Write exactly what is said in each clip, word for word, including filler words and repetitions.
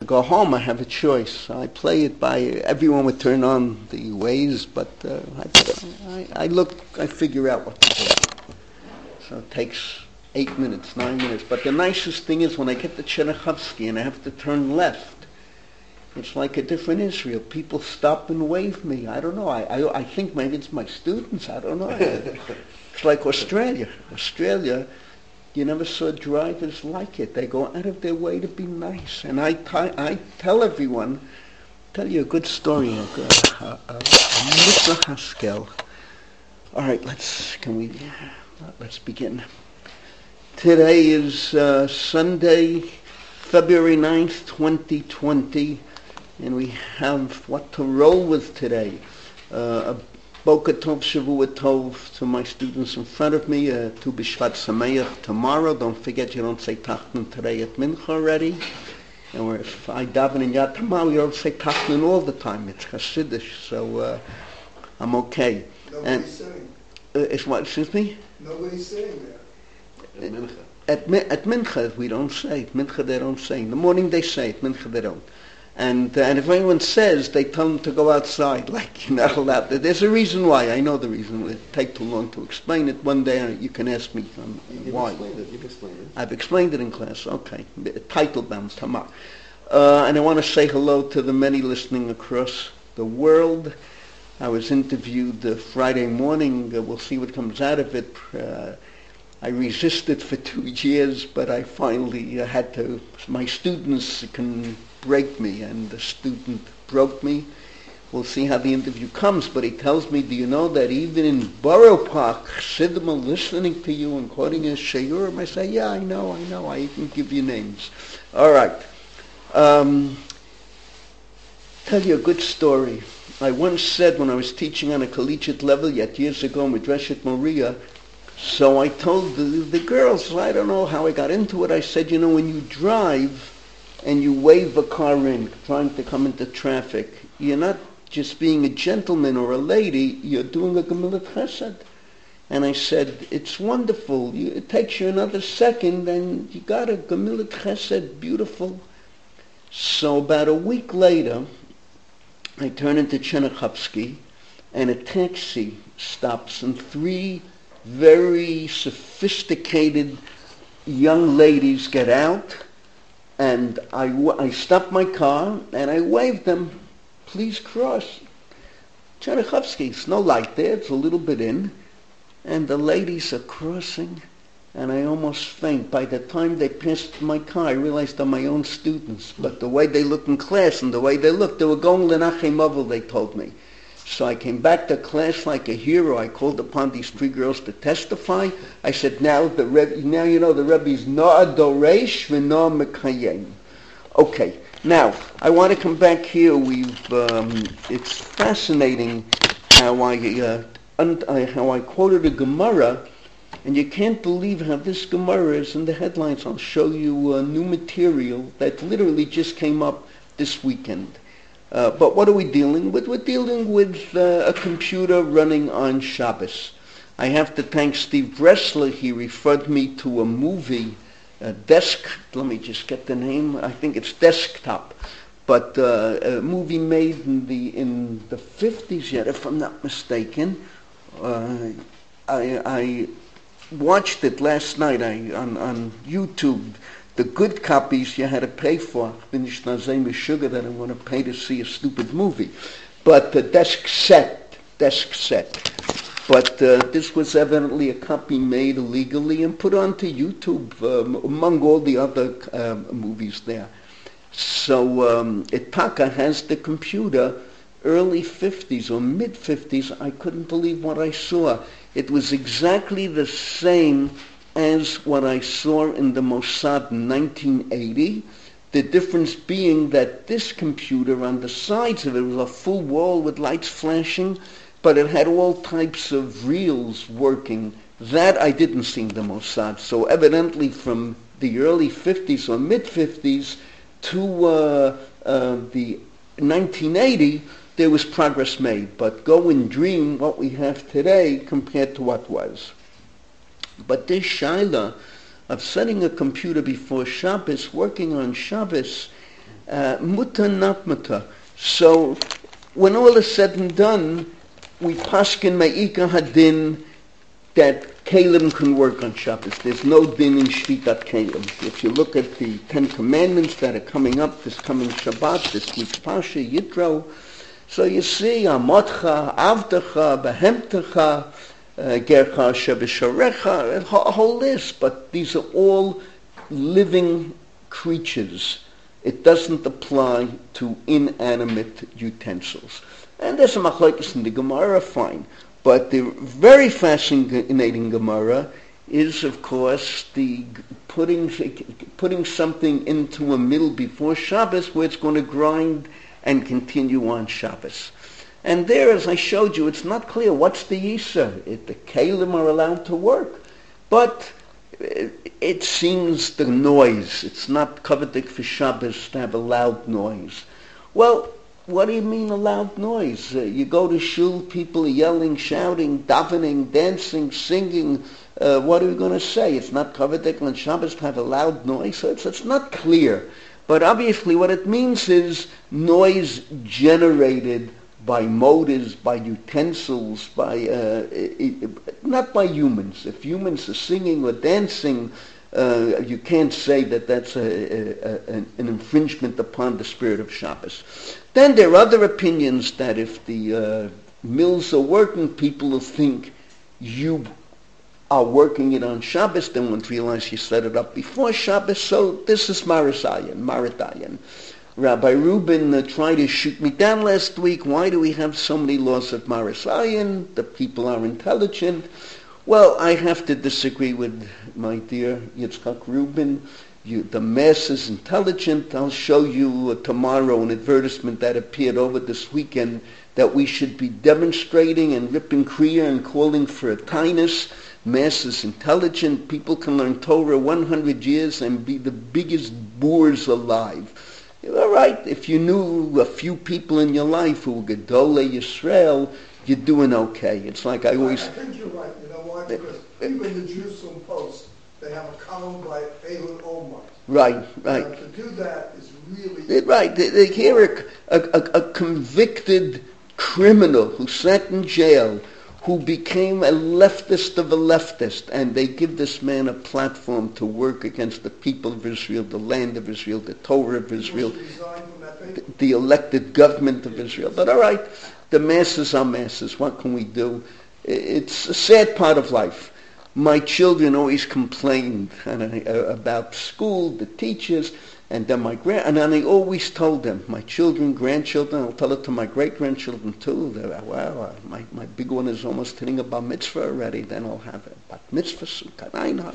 go home, I have a choice. I play it by, everyone would turn on the ways, but uh, I, I, I look, I figure out what to do. So it takes eight minutes, nine minutes. But the nicest thing is when I get to Chernichovsky and I have to turn left, it's like a different Israel. People stop and wave me. I don't know. I, I, I think maybe it's my students. I don't know. It's like Australia. Australia, you never saw drivers like it. They go out of their way to be nice. And I, t- I tell everyone, tell you a good story. A, a, a, a Mister Haskell. All right, let's, can we, let's begin. Today is uh, Sunday, February ninth, twenty twenty. And we have what to roll with today. Uh, a Boker Tov, Shavua Tov to my students in front of me. Uh, Tu B'Shvat Sameach tomorrow. Don't forget you don't say Tachnun today at Mincha already. And if I daven in Yad Tamar, you don't say Tachnun all the time. It's Hasidish, so uh, I'm okay. Nobody's and, saying. Uh, it's what, excuse me? Nobody's saying that. At Mincha. At, at Mincha we don't say it. Mincha they don't say. In the morning they say it. Mincha they don't. And uh, and if anyone says, they tell them to go outside, like you're not allowed to. There's a reason why. I know the reason. It would take too long to explain it. One day you can ask me um, You've why. Explained it. You've explained it. I've explained it in class. Okay. Title bound, Tamar. Uh, and I want to say hello to the many listening across the world. I was interviewed uh, Friday morning. Uh, we'll see what comes out of it. Uh, I resisted for two years, but I finally uh, had to. My students can break me, and the student broke me. We'll see how the interview comes, but he tells me, do you know that even in Borough Park, Chassidim are listening to you and quoting a shiurim? I say, yeah, I know, I know, I can give you names. All right. Um, tell you a good story. I once said when I was teaching on a collegiate level yet years ago in Medreshet Moria, so I told the, the girls, I don't know how I got into it, I said, you know, when you drive and you wave a car in, trying to come into traffic, you're not just being a gentleman or a lady, you're doing a Gemilat Chesed. And I said, it's wonderful. You, it takes you another second and you got a Gemilat Chesed, beautiful. So about a week later, I turn into Chernichovsky and a taxi stops and three very sophisticated young ladies get out. And I, I stopped my car and I waved them, please cross. Chernichovsky, it's no light there, it's a little bit in. And the ladies are crossing and I almost faint. By the time they passed my car, I realized they're my own students. But the way they look in class and the way they look, they were going Lenachem Ovel, they told me. So I came back to class like a hero. I called upon these three girls to testify. I said, now the Rebbe, now you know the Rebbe's Noah Doresh v'Noah Mekayem. Okay, now I want to come back here. We've um, it's fascinating how I uh, un- uh, how I quoted a Gemara, and you can't believe how this Gemara is in the headlines. I'll show you uh, new material that literally just came up this weekend. Uh, but what are we dealing with? We're dealing with uh, a computer running on Shabbos. I have to thank Steve Bressler. He referred me to a movie, a desk, let me just get the name, I think it's Desktop, but uh, a movie made in the in the fifties yet, if I'm not mistaken. Uh, I, I watched it last night I, on, on YouTube. The good copies you had to pay for. Finished Nazem sugar that I want to pay to see a stupid movie. But the desk set, desk set. But uh, this was evidently a copy made illegally and put onto YouTube um, among all the other uh, movies there. So um, Itaka has the computer, early fifties or mid fifties. I couldn't believe what I saw. It was exactly the same as what I saw in the Mossad in nineteen eighty, the difference being that this computer, on the sides of it was a full wall with lights flashing, but it had all types of reels working. That I didn't see in the Mossad. So evidently from the early fifties or mid-fifties to uh, uh, the nineteen eighty, there was progress made. But go and dream what we have today compared to what was. But this shaila of setting a computer before Shabbos, working on Shabbos, Uh, mutter, not mutter. So when all is said and done, we paskin me'ika hadin that Kalim can work on Shabbos. There's no din in Shvitat Kalim. If you look at the Ten Commandments that are coming up this coming Shabbat, this week's Pasha, Yitro, so you see, Amotcha, Avdecha, Behemtecha, Gercha, Shebesharecha, a whole list, but these are all living creatures. It doesn't apply to inanimate utensils. And there's a machlokes in the Gemara, fine. But the very fascinating Gemara is, of course, the putting putting something into a mill before Shabbos where it's going to grind and continue on Shabbos. And there, as I showed you, it's not clear what's the Yisa. It, the Kalim are allowed to work. But it, it seems the noise. It's not coveted for Shabbos to have a loud noise. Well, what do you mean a loud noise? Uh, you go to shul, people are yelling, shouting, davening, dancing, singing. Uh, what are we going to say? It's not covered on Shabbos to have a loud noise. So it's, it's not clear. But obviously what it means is noise generated by motors, by utensils, by uh, it, it, not by humans. If humans are singing or dancing, Uh, you can't say that that's a, a, a, an infringement upon the spirit of Shabbos. Then there are other opinions that if the uh, mills are working, people will think you are working it on Shabbos, then won't realize you set it up before Shabbos. So this is Marisayan, Maradayan. Rabbi Rubin uh, tried to shoot me down last week. Why do we have so many laws of Marisayan? The people are intelligent. Well, I have to disagree with my dear Yitzchak Rubin. You, the mass is intelligent. I'll show you uh, tomorrow an advertisement that appeared over this weekend that we should be demonstrating and ripping kriya and calling for a tainus. Mass is intelligent. People can learn Torah one hundred years and be the biggest boors alive. All right, if you knew a few people in your life who were Gedolei Yisrael, you're doing okay. It's like I always... I think you're right. You know why? Because even in the Jerusalem Post, they have a column by Ehud Olmert. Right, right. Now, to do that is really... Right. They, they hear a, a, a convicted criminal who sat in jail, who became a leftist of a leftist, and they give this man a platform to work against the people of Israel, the land of Israel, the Torah of Israel, the, the elected government of Israel. But all right, the masses are masses. What can we do? It's a sad part of life. My children always complained about school, the teachers, and then my grand, and then I always told them, my children, grandchildren, I'll tell it to my great-grandchildren too, that, wow, my, my big one is almost hitting a bar mitzvah already, then I'll have a bat mitzvah, sukkah,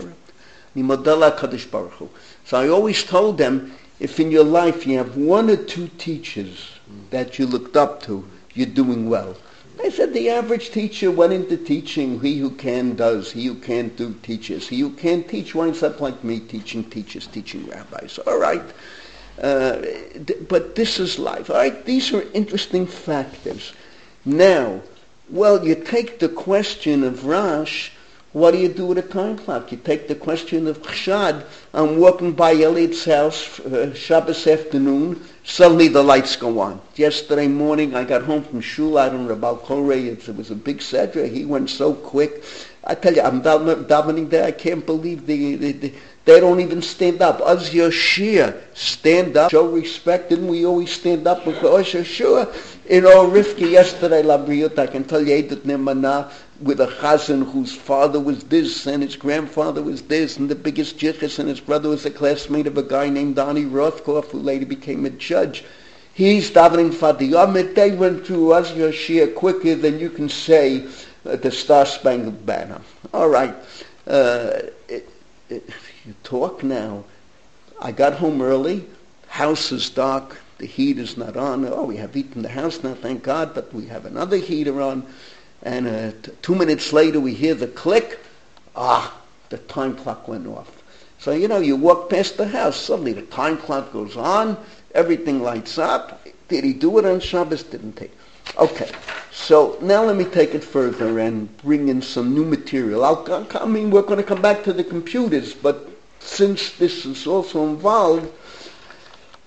Kadosh Baruch Hu. So I always told them, if in your life you have one or two teachers that you looked up to, you're doing well. I said the average teacher went into teaching. He who can does. He who can't do teaches. He who can't teach winds up like me, teaching teachers, teaching rabbis. All right. Uh, th- but this is life. All right. These are interesting factors. Now, well, you take the question of Rash. What do you do with a time clock? You take the question of Chshad. I'm walking by Elliot's house, uh, Shabbos afternoon. Suddenly the lights go on. Yesterday morning I got home from shul out in Rabal Korei. It, it was a big sedra. He went so quick. I tell you, I'm davening there. I can't believe the, the, the, they don't even stand up. Az Yoshia, stand up. Show respect. Didn't we always stand up with Osh Yoshua? You know, Rivki yesterday, Labriut, I can tell you, Edith Nemana, with a chazan whose father was this and his grandfather was this and the biggest jichas, and his brother was a classmate of a guy named Donnie Rothkopf who later became a judge. He's davening Fadiyamit. They went through Az Yoshia quicker than you can say uh, the Star Spangled Banner. All right. Uh, it, it, you talk now. I got home early. House is dark. The heat is not on. Oh, we have heat in the house now, thank God, but we have another heater on. And uh, t- two minutes later, we hear the click. Ah, the time clock went off. So, you know, you walk past the house. Suddenly the time clock goes on. Everything lights up. Did he do it on Shabbos? Didn't take. Okay. So now let me take it further and bring in some new material. I'll, I mean, we're going to come back to the computers, but since this is also involved,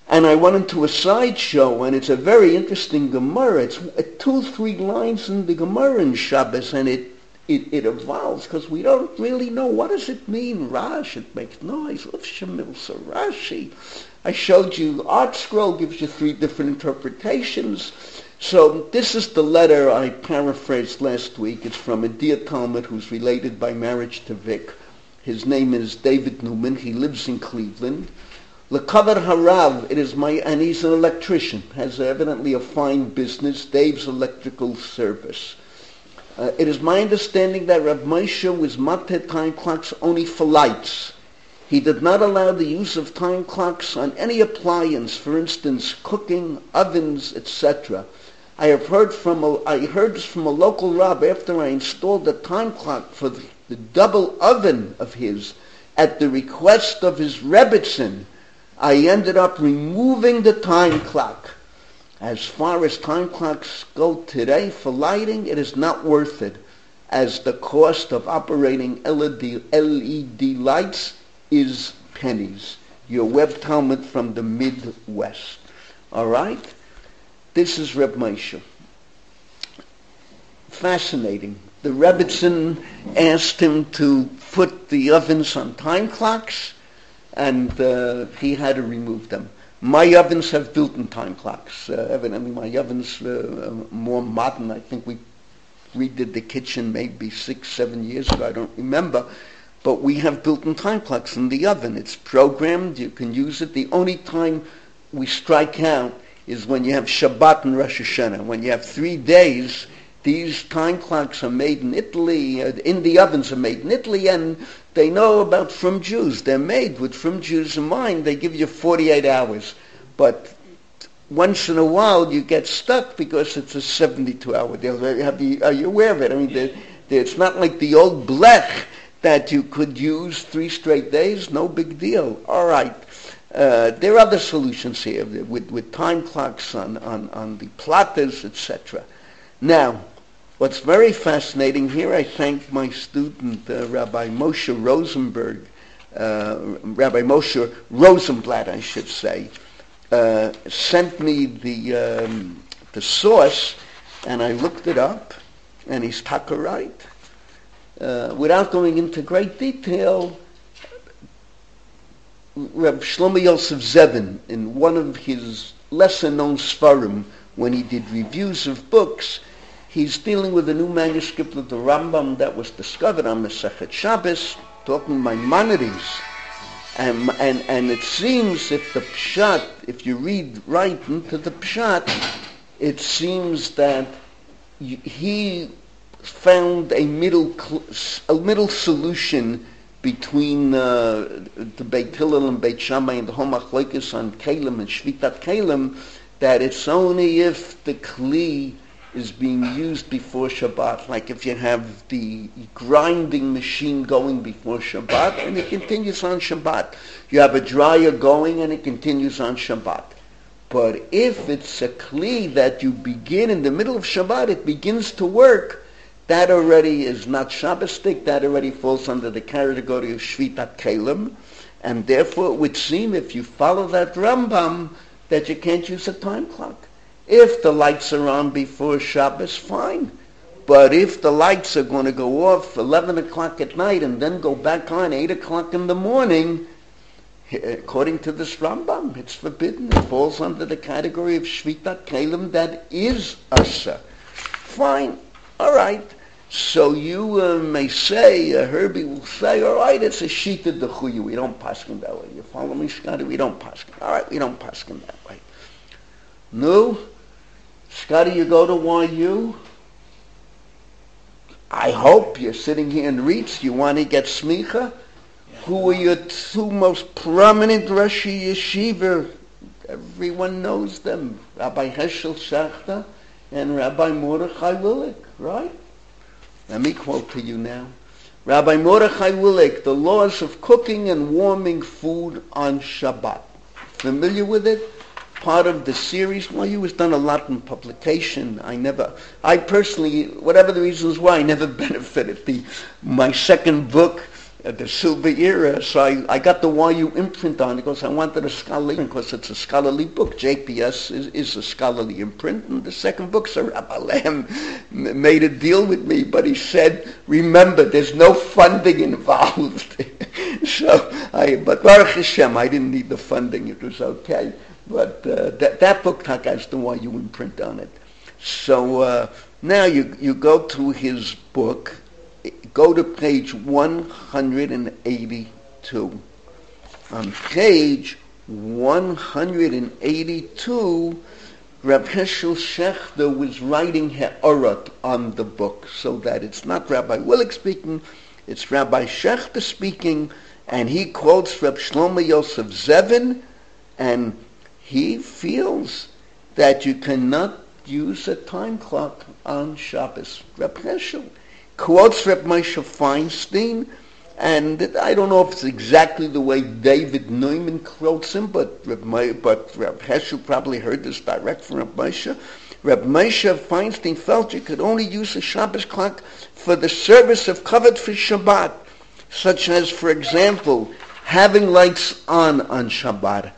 And I went into a sideshow, and it's a very interesting Gemara. It's two, three lines in the Gemara in Shabbos, and it it, it evolves, because we don't really know what does it mean. Rash, it makes noise. Uf Shamil Rashi. I showed you Art Scroll gives you three different interpretations. So this is the letter I paraphrased last week. It's from a dear Talmud who's related by marriage to Vic. His name is David Newman. He lives in Cleveland. Lekavar Harav, it is my, and he's an electrician, has evidently a fine business, Dave's Electrical Service. Uh, it is my understanding that Rav Moshe was mated time clocks only for lights. He did not allow the use of time clocks on any appliance, for instance, cooking, ovens, et cetera. I have heard from a, I heard this from a local Rab after I installed a time clock for the, the double oven of his at the request of his Rebbitzin. I ended up removing the time clock. As far as time clocks go today for lighting, it is not worth it, as the cost of operating L E D lights is pennies. Your Web Talmud from the Midwest. All right? This is Reb Moshe. Fascinating. The Rebbitzin asked him to put the ovens on time clocks, and uh, he had to remove them. My ovens have built-in time clocks. Uh, evidently, my ovens uh, are more modern. I think we redid the kitchen maybe six, seven years ago. I don't remember. But we have built-in time clocks in the oven. It's programmed. You can use it. The only time we strike out is when you have Shabbat and Rosh Hashanah. When you have three days, these time clocks are made in Italy. Uh, in the ovens are made in Italy, and they know about from Jews. They're made with from Jews in mind. They give you forty-eight hours. But once in a while you get stuck because it's a seventy-two hour deal. Have you, are you aware of it? I mean, they're, they're, it's not like the old blech that you could use three straight days. No big deal. All right. Uh, there are other solutions here with, with time clocks on, on, on the platters, et cetera. Now, what's very fascinating here, I thank my student, uh, Rabbi Moshe Rosenberg, uh, Rabbi Moshe Rosenblatt, I should say, uh, sent me the um, the source, and I looked it up, and he's taka right. Uh, without going into great detail, Reb Shlomo Yosef Zevin, in one of his lesser-known Sfarim, when he did reviews of books, he's dealing with a new manuscript of the Rambam that was discovered on Masechet Shabbos, talking Maimonides. And, and, and it seems if the Pshat, if you read right into the Pshat, it seems that he found a middle a middle solution between uh, the Beit Hillel and Beit Shammai and the whole machlokes on Kalim and Shvitat Kalim, that it's only if the Kli is being used before Shabbat, like if you have the grinding machine going before Shabbat and it continues on Shabbat. You have a dryer going and it continues on Shabbat. But if it's a Kli that you begin in the middle of Shabbat, it begins to work, that already is not Shabbosdik, that already falls under the category of Shvitat Kalim, and therefore it would seem, if you follow that Rambam, that you can't use a time clock. If the lights are on before Shabbos, fine. But if the lights are going to go off eleven o'clock at night and then go back on eight o'clock in the morning, according to this Rambam, it's forbidden. It falls under the category of Shvitat Kalim that is Asa. Fine. All right. So you uh, may say, uh, Herbie will say, all right, it's a Shita Dechuyu. We don't paskin that way. You follow me, Scotty? We don't paskin. All right, we don't paskin that way. No? Scotty, you go to Y U? I hope you're sitting here in Reitz. You want to get smicha? Yeah. Who are your two most prominent Rashi Yeshiva? Everyone knows them. Rabbi Heschel Shachta and Rabbi Mordechai Willig, right? Let me quote to you now. Rabbi Mordechai Willig, the laws of cooking and warming food on Shabbat. Familiar with it? Part of the series. Well, you was done a lot in publication. I never, I personally, whatever the reasons why, I never benefited. The, my second book uh, the Silver Era. So I, I got the Y U imprint on it because I wanted a scholarly imprint because it's a scholarly book. J P S is, is a scholarly imprint, and the second book, Sir Rabbi Lehem made a deal with me, but he said, remember, there's no funding involved. So, I, but Baruch Hashem, I didn't need the funding. It was okay. But uh, that, that book has the Y U imprint on it. So uh, now you, you go to his book, go to page one hundred eighty-two. On page one hundred eighty-two, Reb Heschel Shechter was writing Ha'arat on the book, so that it's not Rabbi Willig speaking, it's Rabbi Shechter speaking, and he quotes Reb Shlomo Yosef Zevin, and he feels that you cannot use a time clock on Shabbos. Reb Heschel quotes Reb Moshe Feinstein, and I don't know if it's exactly the way David Neumann quotes him, but Reb, but Reb Heschel probably heard this direct from Reb Moshe. Reb Moshe Feinstein felt you could only use a Shabbos clock for the service of covered for Shabbat, such as, for example, having lights on on Shabbat.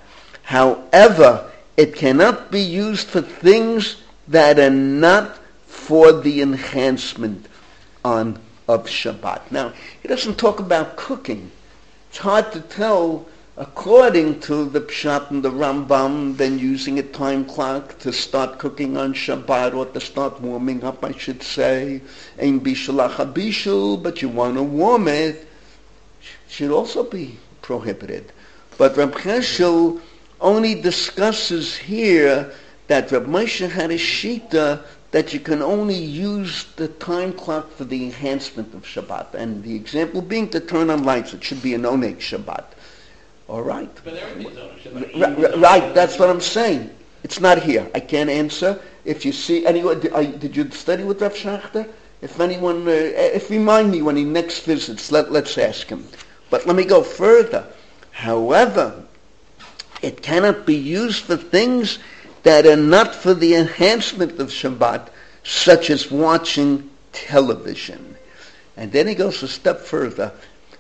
However, it cannot be used for things that are not for the enhancement on of Shabbat. Now, he doesn't talk about cooking. It's hard to tell, according to the Pshat and the Rambam, then using a time clock to start cooking on Shabbat, or to start warming up, I should say. Ein bishalach habishul, but you want to warm it, should also be prohibited. But Reb Heschel only discusses here that Reb Moshe had a shita that you can only use the time clock for the enhancement of Shabbat. And the example being to turn on lights. It should be an oneg Shabbat. All right. But everything's on Shabbat. Right, right, that's what I'm saying. It's not here. I can't answer. If you see anyone, did you study with Rav Shachter? If anyone, uh, if remind me when he next visits, let, let's ask him. But let me go further. However, it cannot be used for things that are not for the enhancement of Shabbat, such as watching television. And then he goes a step further,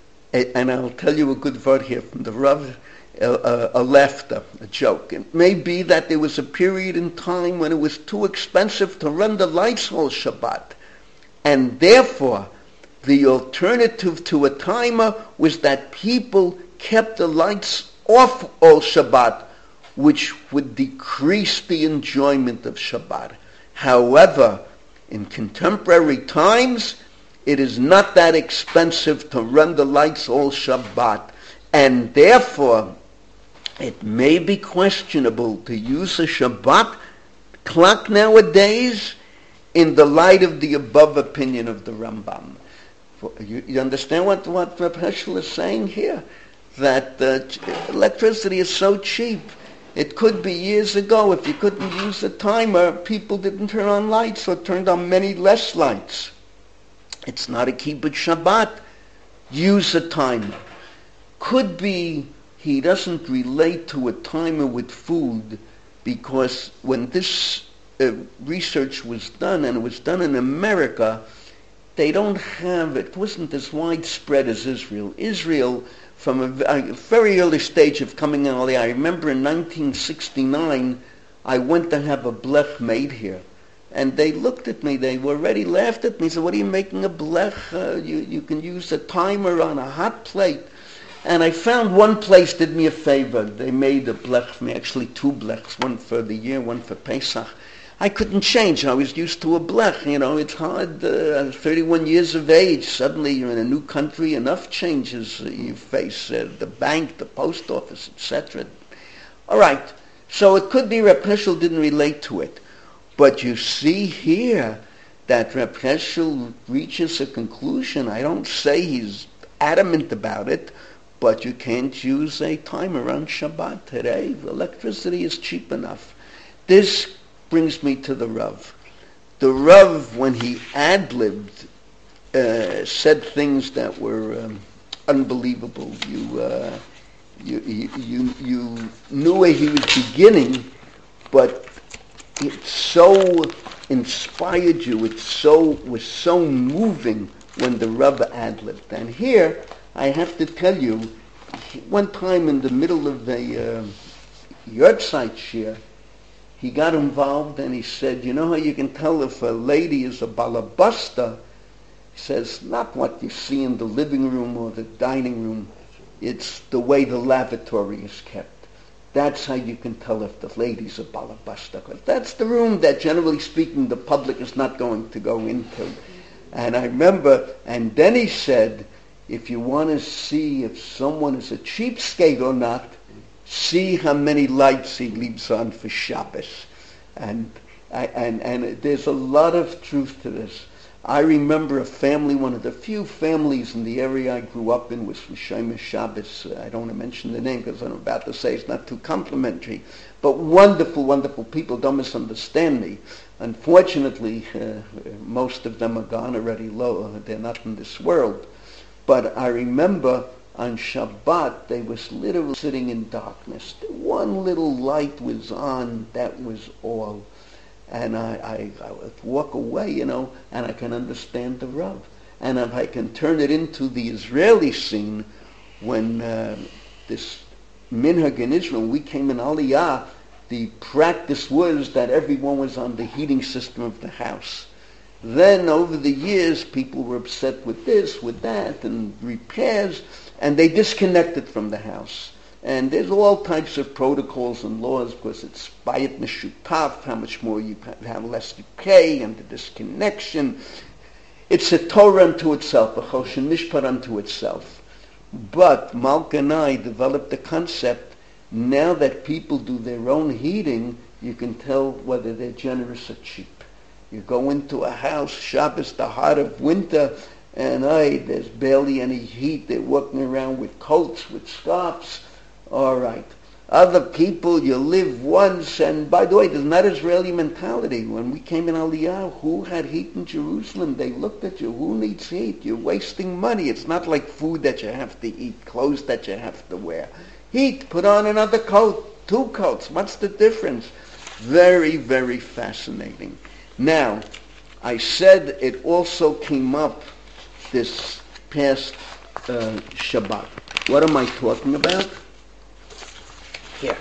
and I'll tell you a good word here from the Rav, a, a, a laughter, a joke. It may be that there was a period in time when it was too expensive to run the lights all Shabbat, and therefore the alternative to a timer was that people kept the lights off all Shabbat, which would decrease the enjoyment of Shabbat. However, in contemporary times, it is not that expensive to run the lights all Shabbat, and therefore it may be questionable to use a Shabbat clock nowadays in the light of the above opinion of the Rambam. You, you understand what, what Reb Heschel is saying here? That uh, electricity is so cheap. It could be years ago, if you couldn't use a timer, people didn't turn on lights or turned on many less lights. It's not a kibbutz Shabbat. Use a timer. Could be he doesn't relate to a timer with food, because when this uh, research was done, and it was done in America, they don't have, it wasn't as widespread as Israel. Israel, from a, a very early stage of coming in early, I remember in nineteen sixty-nine, I went to have a blech made here. And they looked at me, they already laughed at me, said, what are you making a blech? Uh, you, you can use a timer on a hot plate. And I found one place did me a favor. They made a blech for me, actually two blechs, one for the year, one for Pesach. I couldn't change. I was used to a blech. You know, it's hard. Uh, thirty-one years of age. Suddenly you're in a new country. Enough changes uh, you face. Uh, the bank, the post office, et cetera. All right. So it could be Reb Heschel didn't relate to it. But you see here that Reb Heschel reaches a conclusion. I don't say he's adamant about it, but you can't use a timer on Shabbat today. Electricity is cheap enough. This brings me to the Rav. The Rav, when he ad-libbed, uh, said things that were um, unbelievable. You, uh, you, you, you, you knew where he was beginning, but it so inspired you. It so was so moving when the Rav ad-libbed. And here, I have to tell you, one time in the middle of a uh, Yortzeit shir, he got involved and he said, you know how you can tell if a lady is a balabusta? He says, not what you see in the living room or the dining room, it's the way the lavatory is kept. That's how you can tell if the lady's a balabusta. That's the room that, generally speaking, the public is not going to go into. And I remember, and then he said, if you want to see if someone is a cheapskate or not, see how many lights he leaves on for Shabbos. And, and, and there's a lot of truth to this. I remember a family, one of the few families in the area I grew up in was Shomer Shabbos. I don't want to mention the name because I'm about to say it's not too complimentary. But wonderful, wonderful people. Don't misunderstand me. Unfortunately, uh, most of them are gone already low. They're not in this world. But I remember on Shabbat, they was literally sitting in darkness. One little light was on, that was all. And I, I, I would walk away, you know, and I can understand the Rav. And if I can turn it into the Israeli scene, when uh, this minhag in Israel, we came in Aliyah, the practice was that everyone was on the heating system of the house. Then over the years, people were upset with this, with that, and repairs, and they disconnected from the house. And there's all types of protocols and laws because it's bayit meshutaf, how much more you have, less you pay, and the disconnection. It's a Torah unto itself, a choshen mishpat unto itself. But Malka and I developed the concept, now that people do their own heating, you can tell whether they're generous or cheap. You go into a house, Shabbos, the heart of winter, and aye, there's barely any heat. They're walking around with coats, with scarves. All right. Other people, you live once, and by the way, there's not Israeli mentality. When we came in Aliyah, who had heat in Jerusalem? They looked at you. Who needs heat? You're wasting money. It's not like food that you have to eat, clothes that you have to wear. Heat, put on another coat, two coats. What's the difference? Very, very fascinating. Now, I said it also came up this past uh, Shabbat. What am I talking about? Here.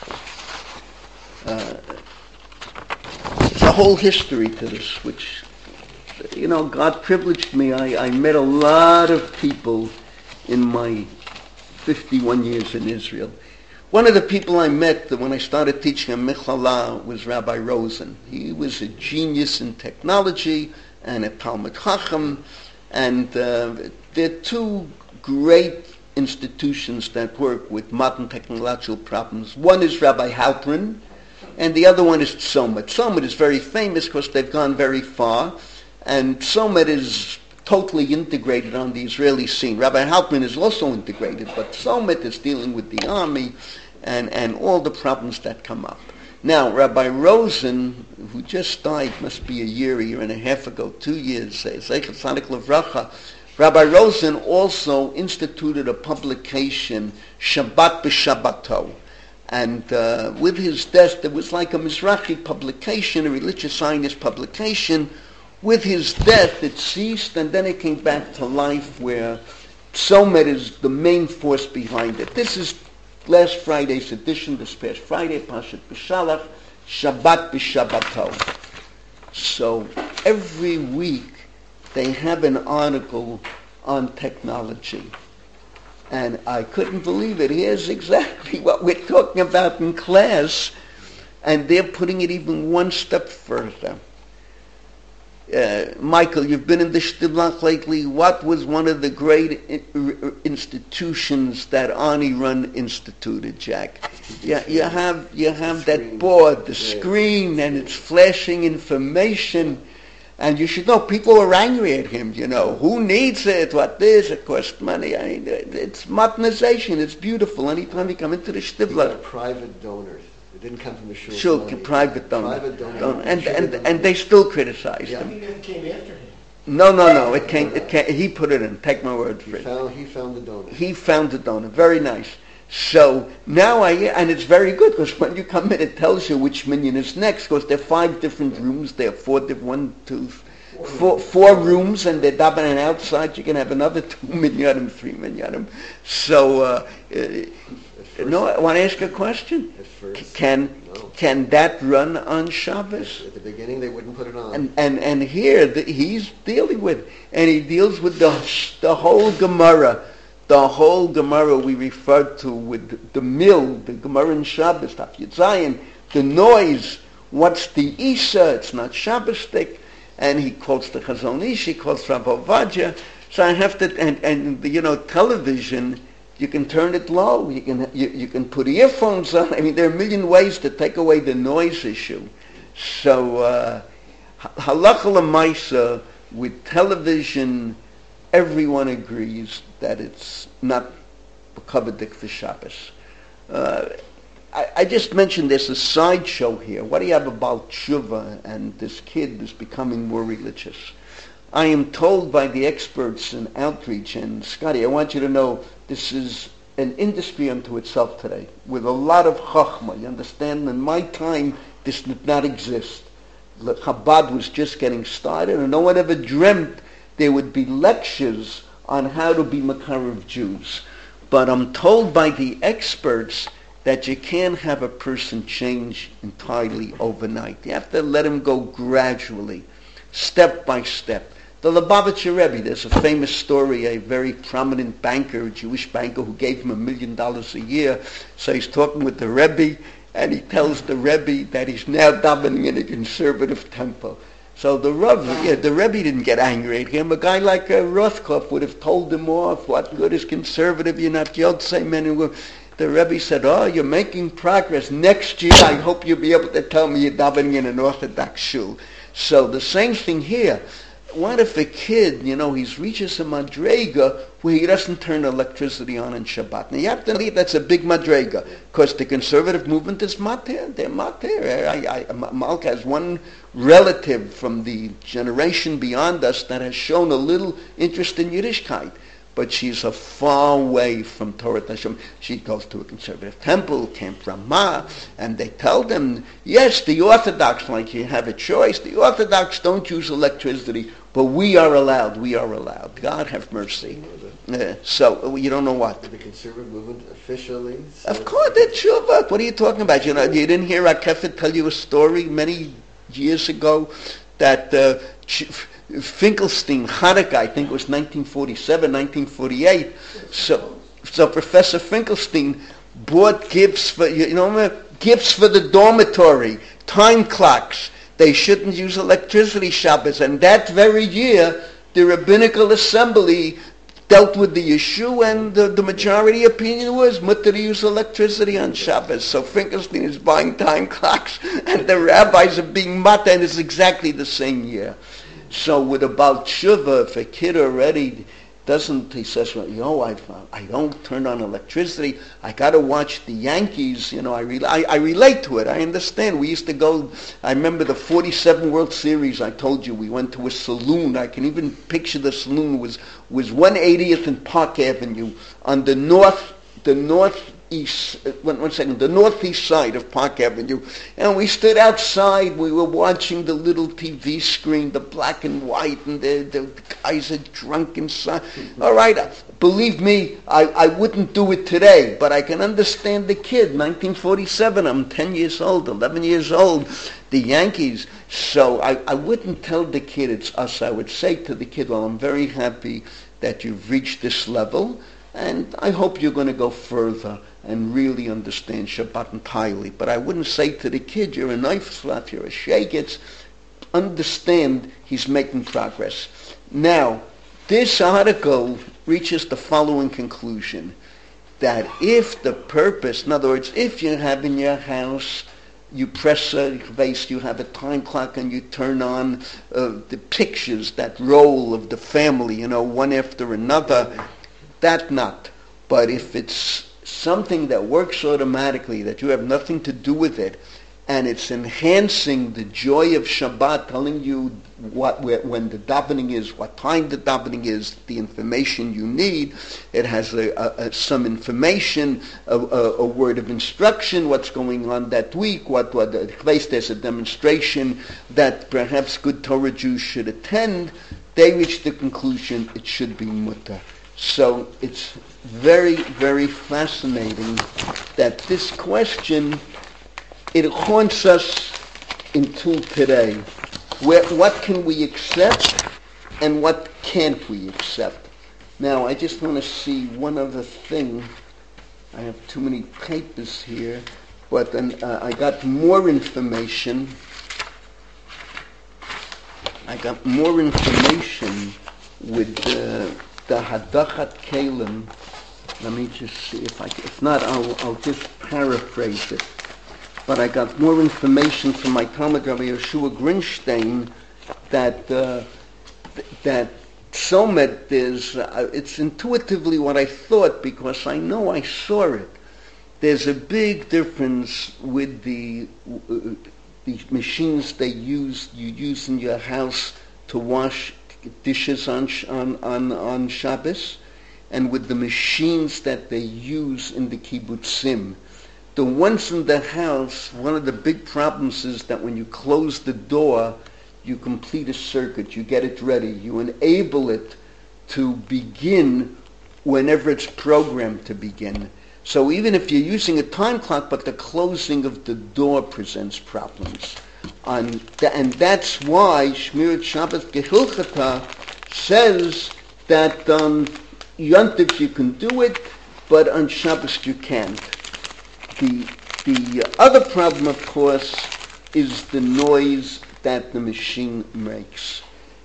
Uh, there's a whole history to this, which, you know, God privileged me. I, I met a lot of people in my fifty-one years in Israel. One of the people I met when I started teaching in Michala was Rabbi Rosen. He was a genius in technology and a Talmud Chacham, and uh, there are two great institutions that work with modern technological problems. One is Rabbi Halprin, and the other one is Tzomet. Tzomet is very famous because they've gone very far, and Tzomet is totally integrated on the Israeli scene. Rabbi Halprin is also integrated, but Tzomet is dealing with the army and, and all the problems that come up. Now, Rabbi Rosen, who just died, must be a year, a year and a half ago, two years, Zeichet Tzadik Levracha, Rabbi Rosen also instituted a publication, Shabbat B'Shabbato. And uh, with his death, there was like a Mizrahi publication, a religious Zionist publication. With his death, it ceased, and then it came back to life, where Tzomet is the main force behind it. This is last Friday's edition, this past Friday, Pashat B'Shalach, Shabbat B'Shabbato. So every week, they have an article on technology. And I couldn't believe it. Here's exactly what we're talking about in class. And they're putting it even one step further. Uh, Michael, you've been in the Shtiblach lately. What was one of the great I- institutions that Arnie Run instituted, Jack? You, you have you have that board, the screen, and it's flashing information. And you should know, people are angry at him, you know. Who needs it? What this? It costs money. I mean, it's modernization. It's beautiful. Anytime you come into the Shtiblach. Private donors. It didn't come from the shul. Sure, money. private donors. Private donors. Don- and, and, and, and they still criticized Yeah. him. I think it came after him. No, no, no. It came, it came, he put it in. Take my word He for it. found, he found the donor. He found the donor. Very nice. So now I, and it's very good because when you come in, it tells you which minion is next because there are five different rooms. There are four different, one, two, four, four rooms, and they're davening outside. You can have another two minyanim, three minyanim. So, uh, uh, no, I want to ask a question. At first, can no. can that run on Shabbos? At the beginning, they wouldn't put it on. And and and here the, he's dealing with, and he deals with the the whole Gemara. The whole Gemara we referred to with the mill, the Gemara in Shabbos, Taf Yud Zayin, the noise. What's the Isa? It's not Shabbosdik. And he quotes the Chazon Ish, he quotes Rav Ovadia. So I have to, and, and you know, television, you can turn it low. You can you, you can put earphones on. I mean, there are a million ways to take away the noise issue. So uh, halacha l'maisa with television, everyone agrees that it's not kavadik for Shabbos. Uh, I, I just mentioned there's a sideshow here. What do you have about tshuva and this kid is becoming more religious? I am told by the experts in outreach, and Scotty, I want you to know this is an industry unto itself today with a lot of chachma. You understand? In my time, this did not exist. Chabad was just getting started, and no one ever dreamt there would be lectures on how to be Makarev Jews. But I'm told by the experts that you can't have a person change entirely overnight. You have to let him go gradually, step by step. The Lubavitcher Rebbe, there's a famous story, a very prominent banker, a Jewish banker who gave him a million dollars a year. So he's talking with the Rebbe, and he tells the Rebbe that he's now davening in a conservative temple. So the Rav, yeah, the Rebbe didn't get angry at him. A guy like uh, Rothkopf would have told him off. What good is conservative? You're not Yotzei men. The Rebbe said, oh, you're making progress. Next year, I hope you'll be able to tell me you're davening in an Orthodox shul. So the same thing here. What if a kid, you know, he reaches a madrega where he doesn't turn electricity on in Shabbat? Now you have to believe that's a big madrega, because the conservative movement is matir. They're matir. I, I, Malka has one relative from the generation beyond us that has shown a little interest in Yiddishkeit, but she's a far way from Torah Hashem. She goes to a conservative temple, Camp Ramah, and they tell them, yes, the Orthodox, like you have a choice, the Orthodox don't use electricity, but we are allowed, we are allowed. God have mercy. Uh, so, you don't know what? The conservative movement officially? Of course, that's Shuvah. What are you talking about? You know, you didn't hear Rakefet tell you a story many years ago that uh, Finkelstein, Hanukkah, I think it was nineteen forty-seven, nineteen forty-eight. So, so Professor Finkelstein bought gifts for, you know, gifts for the dormitory, time clocks. They shouldn't use electricity Shabbos. And that very year, the Rabbinical Assembly dealt with the issue, and the, the majority opinion was mutter to use electricity on Shabbos. So Finkelstein is buying time clocks, and the rabbis are being matter, and it's exactly the same year. So with about Tshuva, if a kid already doesn't, he says, well, you know, I, I don't turn on electricity, I got to watch the Yankees, you know, I, re- I, I relate to it, I understand. We used to go, I remember the forty-seven World Series, I told you, we went to a saloon, I can even picture the saloon, was was one eightieth and Park Avenue, on the north, the north, east, one, one second, the northeast side of Park Avenue, and we stood outside, we were watching the little T V screen, the black and white, and the, the guys are drunk inside. All right, believe me, I, I wouldn't do it today, but I can understand the kid, nineteen forty-seven, I'm ten years old, eleven years old, the Yankees, so I, I wouldn't tell the kid it's us, I would say to the kid, well, I'm very happy that you've reached this level, and I hope you're going to go further and really understand Shabbat entirely. But I wouldn't say to the kid, you're a knife slap, you're a shake. It's understand he's making progress. Now, this article reaches the following conclusion, that if the purpose, in other words, if you have in your house, you press a vase, you have a time clock, and you turn on uh, the pictures that roll of the family, you know, one after another, that not. But if it's something that works automatically, that you have nothing to do with it, and it's enhancing the joy of Shabbat, telling you what when the davening is, what time the davening is, the information you need. It has a, a, a, some information, a, a, a word of instruction, what's going on that week, what, what there's a demonstration that perhaps good Torah Jews should attend. They reach the conclusion it should be mutter. So it's very, very fascinating that this question, it haunts us until today. Where, what can we accept and what can't we accept? Now, I just want to see one other thing. I have too many papers here, but then, uh, I got more information. I got more information with uh, the Hadachat Kalim. Let me just see if I, if not, I'll, I'll just paraphrase it. But I got more information from my Talmud Rabbi Yeshua Grinstein that uh, th- that Somet is, uh, it's intuitively what I thought because I know I saw it. There's a big difference with the uh, the machines they use you use in your house to wash dishes on on on, on Shabbos, and with the machines that they use in the kibbutzim. The ones in the house, one of the big problems is that when you close the door, you complete a circuit, you get it ready, you enable it to begin whenever it's programmed to begin. So even if you're using a time clock, but the closing of the door presents problems. On th- and that's why Shmirat Shabbos Gehilchata says that on Yom Tov you can do it, but on Shabbos you can't. The the other problem, of course, is the noise that the machine makes.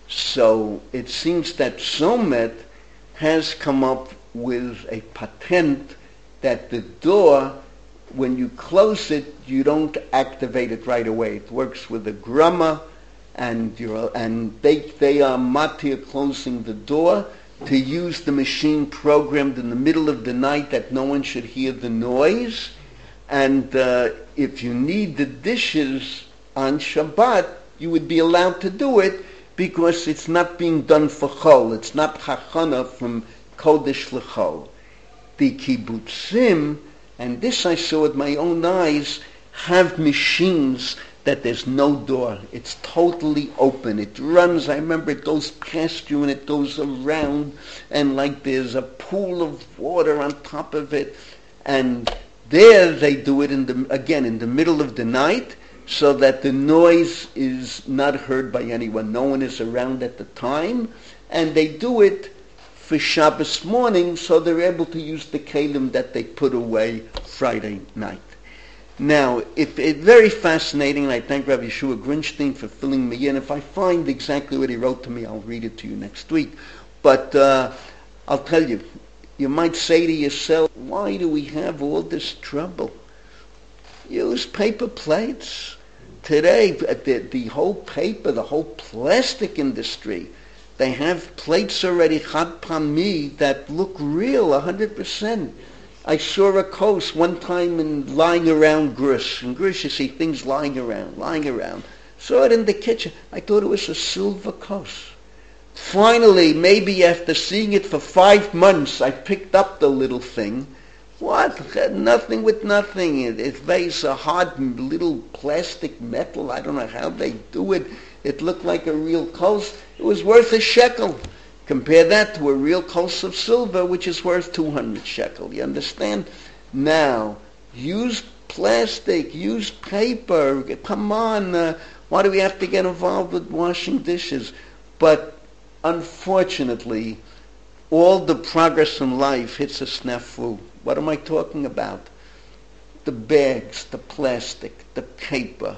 So it seems that Somet has come up with a patent that the door, when you close it, you don't activate it right away. It works with a grumma, and you're, and they they are matir closing the door to use the machine programmed in the middle of the night that no one should hear the noise. And uh, if you need the dishes on Shabbat, you would be allowed to do it because it's not being done for chol. It's not chachana from kodesh l'chol. The kibbutzim, and this I saw with my own eyes, have machines that there's no door. It's totally open. It runs, I remember it goes past you and it goes around, and like there's a pool of water on top of it. And there they do it in the again in the middle of the night, so that the noise is not heard by anyone. No one is around at the time, and they do it for Shabbos morning, so they're able to use the kalim that they put away Friday night. Now, if it's very fascinating, and I thank Rabbi Yeshua Grinstein for filling me in. If I find exactly what he wrote to me, I'll read it to you next week. But uh, I'll tell you, you might say to yourself, why do we have all this trouble? Use paper plates. Today, the, the whole paper, the whole plastic industry, they have plates already, chad pami, that look real, one hundred percent. I saw a kos one time in lying around Grish. In Grish, you see things lying around, lying around. Saw it in the kitchen. I thought it was a silver kos. Finally, maybe after seeing it for five months, I picked up the little thing. What? Nothing with nothing. It, it weighs a hard little plastic metal. I don't know how they do it. It looked like a real kos. It was worth a shekel. Compare that to a real kos of silver, which is worth two hundred shekel. You understand? Now, use plastic, use paper. Come on. Uh, why do we have to get involved with washing dishes? But unfortunately, all the progress in life hits a snafu. What am I talking about? The bags, the plastic, the paper,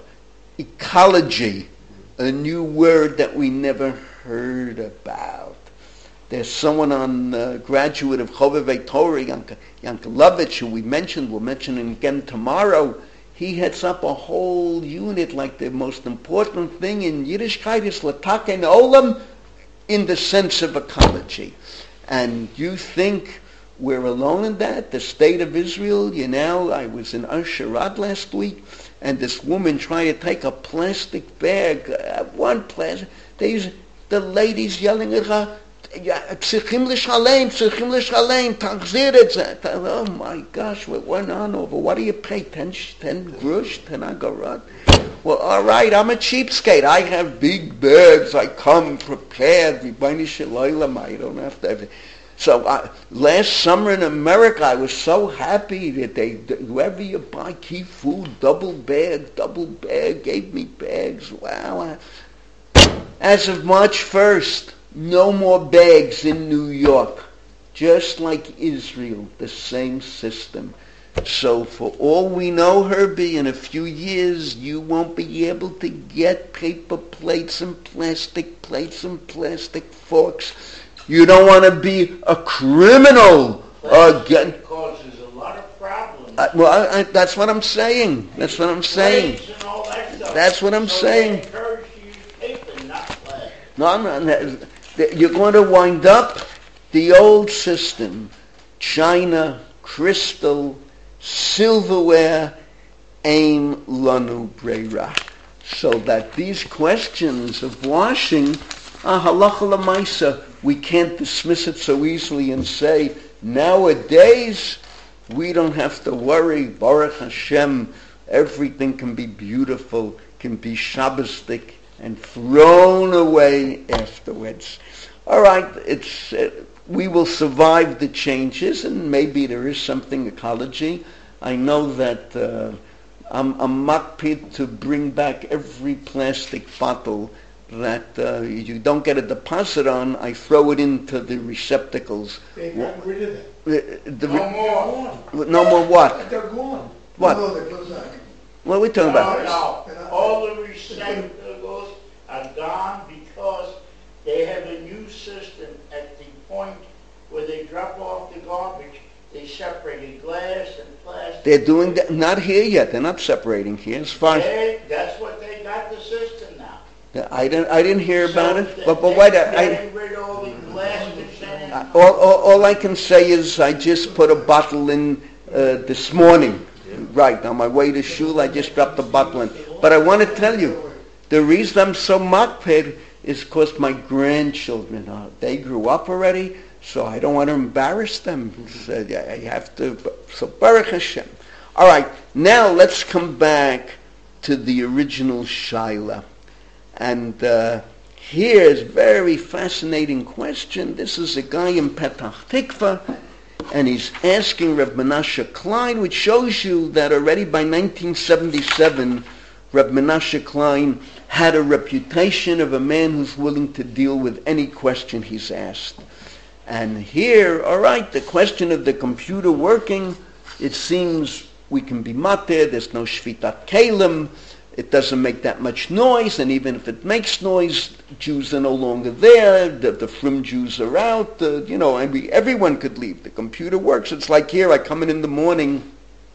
ecology, a new word that we never heard about. There's someone on uh, graduate of Chovevei Torah, Yank- Yankelovich, who we mentioned, we'll mention him again tomorrow. He heads up a whole unit, like the most important thing in Yiddishkeit is L'taken Olam, in the sense of ecology. And you think we're alone in that? The state of Israel, you know, I was in Asherad last week, and this woman trying to take a plastic bag, uh, one plastic, these, the ladies yelling at her, "Psichim l'shalem, psichim l'shalem, tachzir et zeh." Oh my gosh, what went on over? What do you pay? Ten, ten grush, ten agorot? Well, all right, I'm a cheapskate. I have big bags. I come prepared. I don't have to have it. So uh, last summer in America, I was so happy that they, whoever you buy key food, double bag, double bag, gave me bags. Wow. As of March first, no more bags in New York. Just like Israel, the same system. So for all we know, Herbie, in a few years, you won't be able to get paper plates and plastic plates and plastic forks. You don't want to be a criminal. Again. It causes a lot of problems. Uh, well, I, I, that's what I'm saying. That's what I'm saying. And all that stuff. That's what I'm so saying. They encourage you to use paper, not plastic. No, I'm not. You're going to wind up the old system. China, crystal, silverware, aim lanu breira. So that these questions of washing, ah, halacha l'maisa, we can't dismiss it so easily and say, nowadays, we don't have to worry, Baruch Hashem, everything can be beautiful, can be Shabbosdik, and thrown away afterwards. All right, it's uh, we will survive the changes, and maybe there is something ecology. I know that uh, I'm, I'm makpid to bring back every plastic bottle that uh, you don't get a deposit on. I throw it into the receptacles. They got rid of it. The, the, No more. no more what? They're gone. What? No, they closed that. What are we talking about? No, no. All the receptacles are gone because they have a new system at the point where they drop off the garbage. They separated glass and plastic. They're doing that, not here yet. They're not separating here. As far as They- that's what they got the system now. I didn't, I didn't hear about So it. they- But but wait, they're I, getting rid of all the glass and sending- I all, all all I can say is I just put a bottle in uh, this morning. Right on my way to shul, I just dropped the bottle in. But I want to tell you, the reason I'm so makpid is because my grandchildren are. They grew up already. So I don't want to embarrass them. So I have to. So Baruch Hashem. All right. Now let's come back to the original Shaila, and uh, here's a very fascinating question. This is a guy in Petach Tikva, and he's asking Reb Menashe Klein, which shows you that already by nineteen seventy-seven, Reb Menashe Klein had a reputation of a man who's willing to deal with any question he's asked. And here, all right, the question of the computer working, it seems we can be matir, there's no shvitat kelim, it doesn't make that much noise, and even if it makes noise, Jews are no longer there, the, the frum Jews are out, uh, you know, and we, everyone could leave. The computer works. It's like here, I come in in the morning,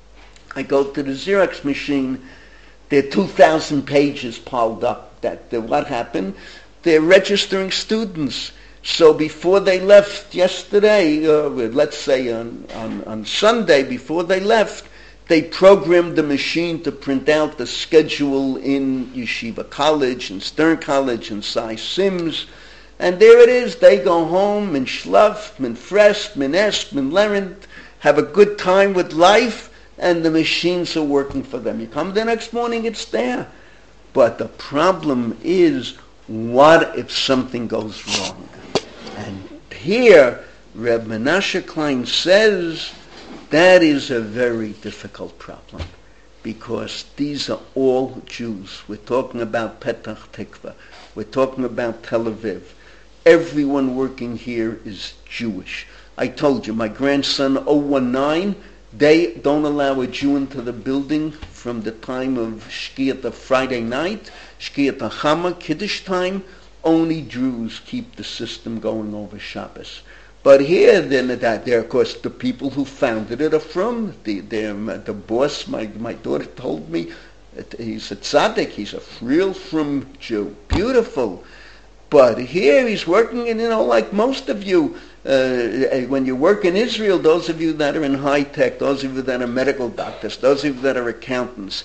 I go to the Xerox machine, there are two thousand pages piled up. That, that what happened? They're registering students. So before they left yesterday, uh, let's say on, on, on Sunday, before they left, they programmed the machine to print out the schedule in Yeshiva College and Stern College and Cy Sims. And there it is. They go home, min shlaf, min fresh, min est, min lerent, have a good time with life, and the machines are working for them. You come the next morning, it's there. But the problem is, what if something goes wrong? And here, Reb Menashe Klein says that is a very difficult problem because these are all Jews. We're talking about Petach Tikva. We're talking about Tel Aviv. Everyone working here is Jewish. I told you, my grandson, oh one nine, they don't allow a Jew into the building from the time of Shkiat Friday night, Shkiat Chama, Kiddush time. Only Jews keep the system going over Shabbos. But here, then, that they're, of course, the people who founded it are from. The, the boss, my, my daughter told me, he's a tzaddik, he's a real from Jew. Beautiful. But here he's working, in, you know, like most of you, uh, when you work in Israel, those of you that are in high tech, those of you that are medical doctors, those of you that are accountants,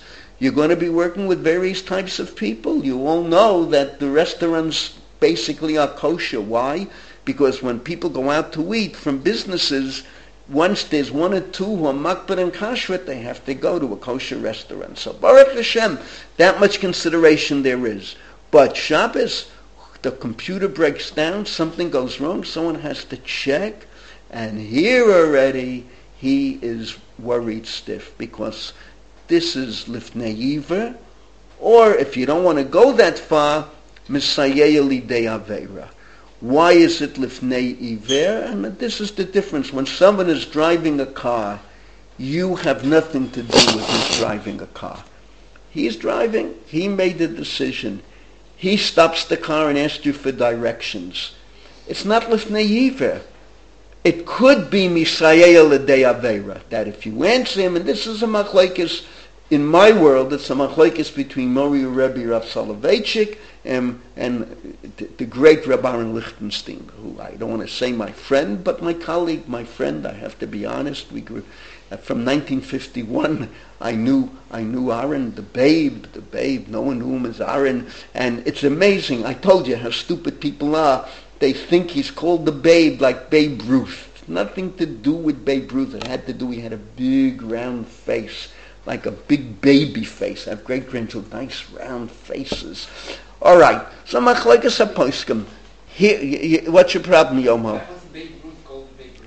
You're going to be working with various types of people. You all know that the restaurants basically are kosher. Why? Because when people go out to eat from businesses, once there's one or two who are makbar and kashrut, they have to go to a kosher restaurant. So Baruch Hashem, that much consideration there is. But Shabbos, the computer breaks down, something goes wrong, someone has to check, and here already he is worried stiff, because this is lifnei iver, or if you don't want to go that far, misayeh lidei aveira. Why is it lifnei iver? And this is the difference. When someone is driving a car, you have nothing to do with him driving a car. He's driving. He made the decision. He stops the car and asks you for directions. It's not lifnei iver. It could be misayeh lidei aveira, that if you answer him, and this is a machlekes, in my world, it's a machlekes between Mori Rebbe Rav Soloveitchik and, and the, the great Rabbi Aaron Lichtenstein, who I don't want to say my friend, but my colleague, my friend. I have to be honest. We grew uh, from nineteen fifty-one. I knew I knew Aaron, the babe, the babe. No one knew him as Aaron, and it's amazing. I told you how stupid people are. They think he's called the babe like Babe Ruth. Nothing to do with Babe Ruth. It had to do. He had a big round face, like a big baby face. I have great-grandchildren, nice round faces. All right, so machlekes haposkim. Here, what's your problem, Yomo? Why was Babe Ruth called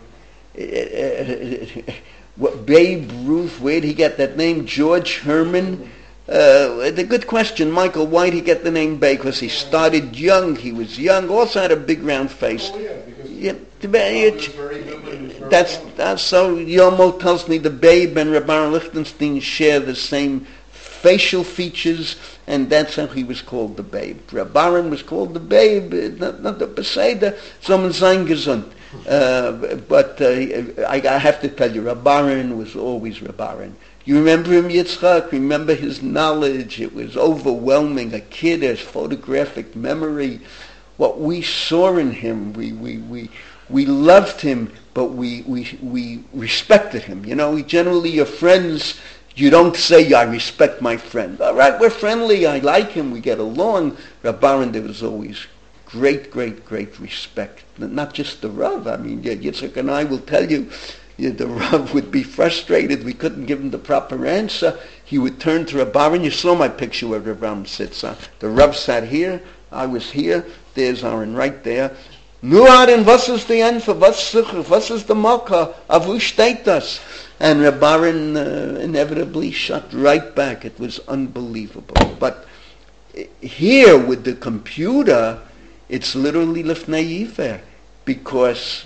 Babe Ruth? What, Babe Ruth, where did he get that name? George Herman? Uh, the good question, Michael, why did he get the name Babe? Because he started young, he was young, also had a big round face. Oh, yeah, because Yeah, he it, was very good when he was very that's, young. that's so Yomo tells me the Babe and Rabbi Lichtenstein share the same facial features, and that's how he was called the Babe. Rabbi was called the Babe, not, not the Beseder, sondern sein gesund. Uh, but uh, I, I have to tell you, Rabbi was always Rabbi. You remember him, Yitzchak? Remember his knowledge? It was overwhelming. A kid has photographic memory. What we saw in him, we we we, we loved him, but we, we we respected him. You know, we generally, your friends, you don't say, I respect my friend. All right, we're friendly, I like him, we get along. Rabbi, there was always great, great, great respect. Not just the Rav. I mean, Yitzchak and I will tell you, Yeah, the Rav would be frustrated. We couldn't give him the proper answer. He would turn to Rabbi, and you saw my picture where Rav sits. Huh? The Rav sat here. I was here. There's Aaron right there. Nu Aaron, was ist die Antwort? Was ist, was ist the Malka? Auf wo steht das? And Rabbi Aaron uh, inevitably shut right back. It was unbelievable. But here with the computer, it's literally lifnei iver, because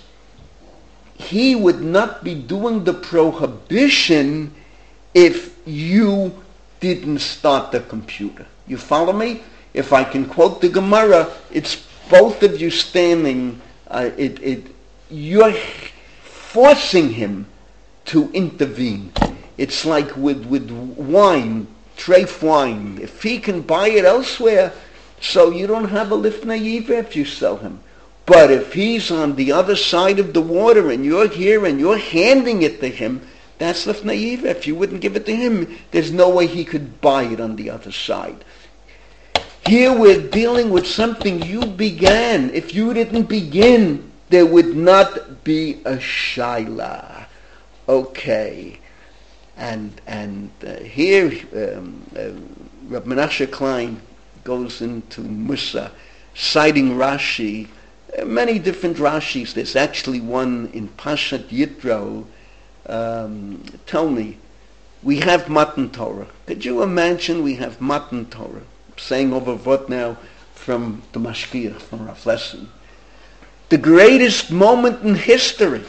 he would not be doing the prohibition if you didn't start the computer. You follow me? If I can quote the Gemara, it's both of you standing. Uh, it, it, you're forcing him to intervene. It's like with, with wine, treif wine. If he can buy it elsewhere, so you don't have a lifnei iver if you sell him. But if he's on the other side of the water and you're here and you're handing it to him, that's lifnei iver. If you wouldn't give it to him, there's no way he could buy it on the other side. Here we're dealing with something you began. If you didn't begin, there would not be a shaila. Okay. And and uh, here um, uh, Reb Menashe Klein goes into Musa, citing Rashi. Many different Rashis. There's actually one in Pashat Yitro. Um, tell me, we have Matan Torah. Could you imagine we have Matan Torah? I'm saying over what now from the Mashkiach, from Rav Lesson. The greatest moment in history.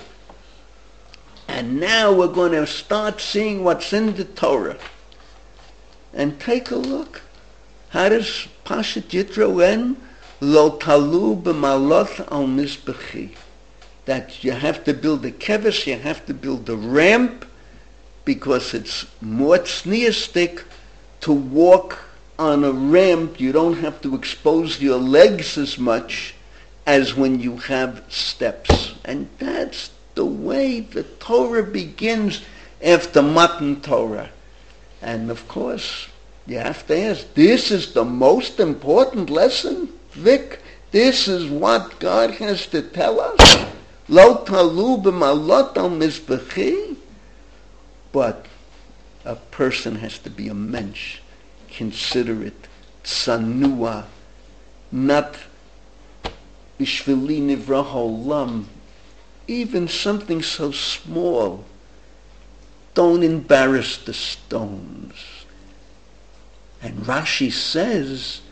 And now we're going to start seeing what's in the Torah. And take a look. How does Pashat Yitro end? Lo talu b'malot al mizbechi. That you have to build a kevis, you have to build a ramp, because it's more tzniistic to walk on a ramp. You don't have to expose your legs as much as when you have steps. And that's the way the Torah begins after Matan Torah. And of course, You have to ask, this is the most important lesson, Vic? This is what God has to tell us? Lo talu b'malot al mizbechi? But a person has to be a mensch, considerate, tzanua, not bishvili nivra ha'olam, even something so small. Don't embarrass the stones. And Rashi says,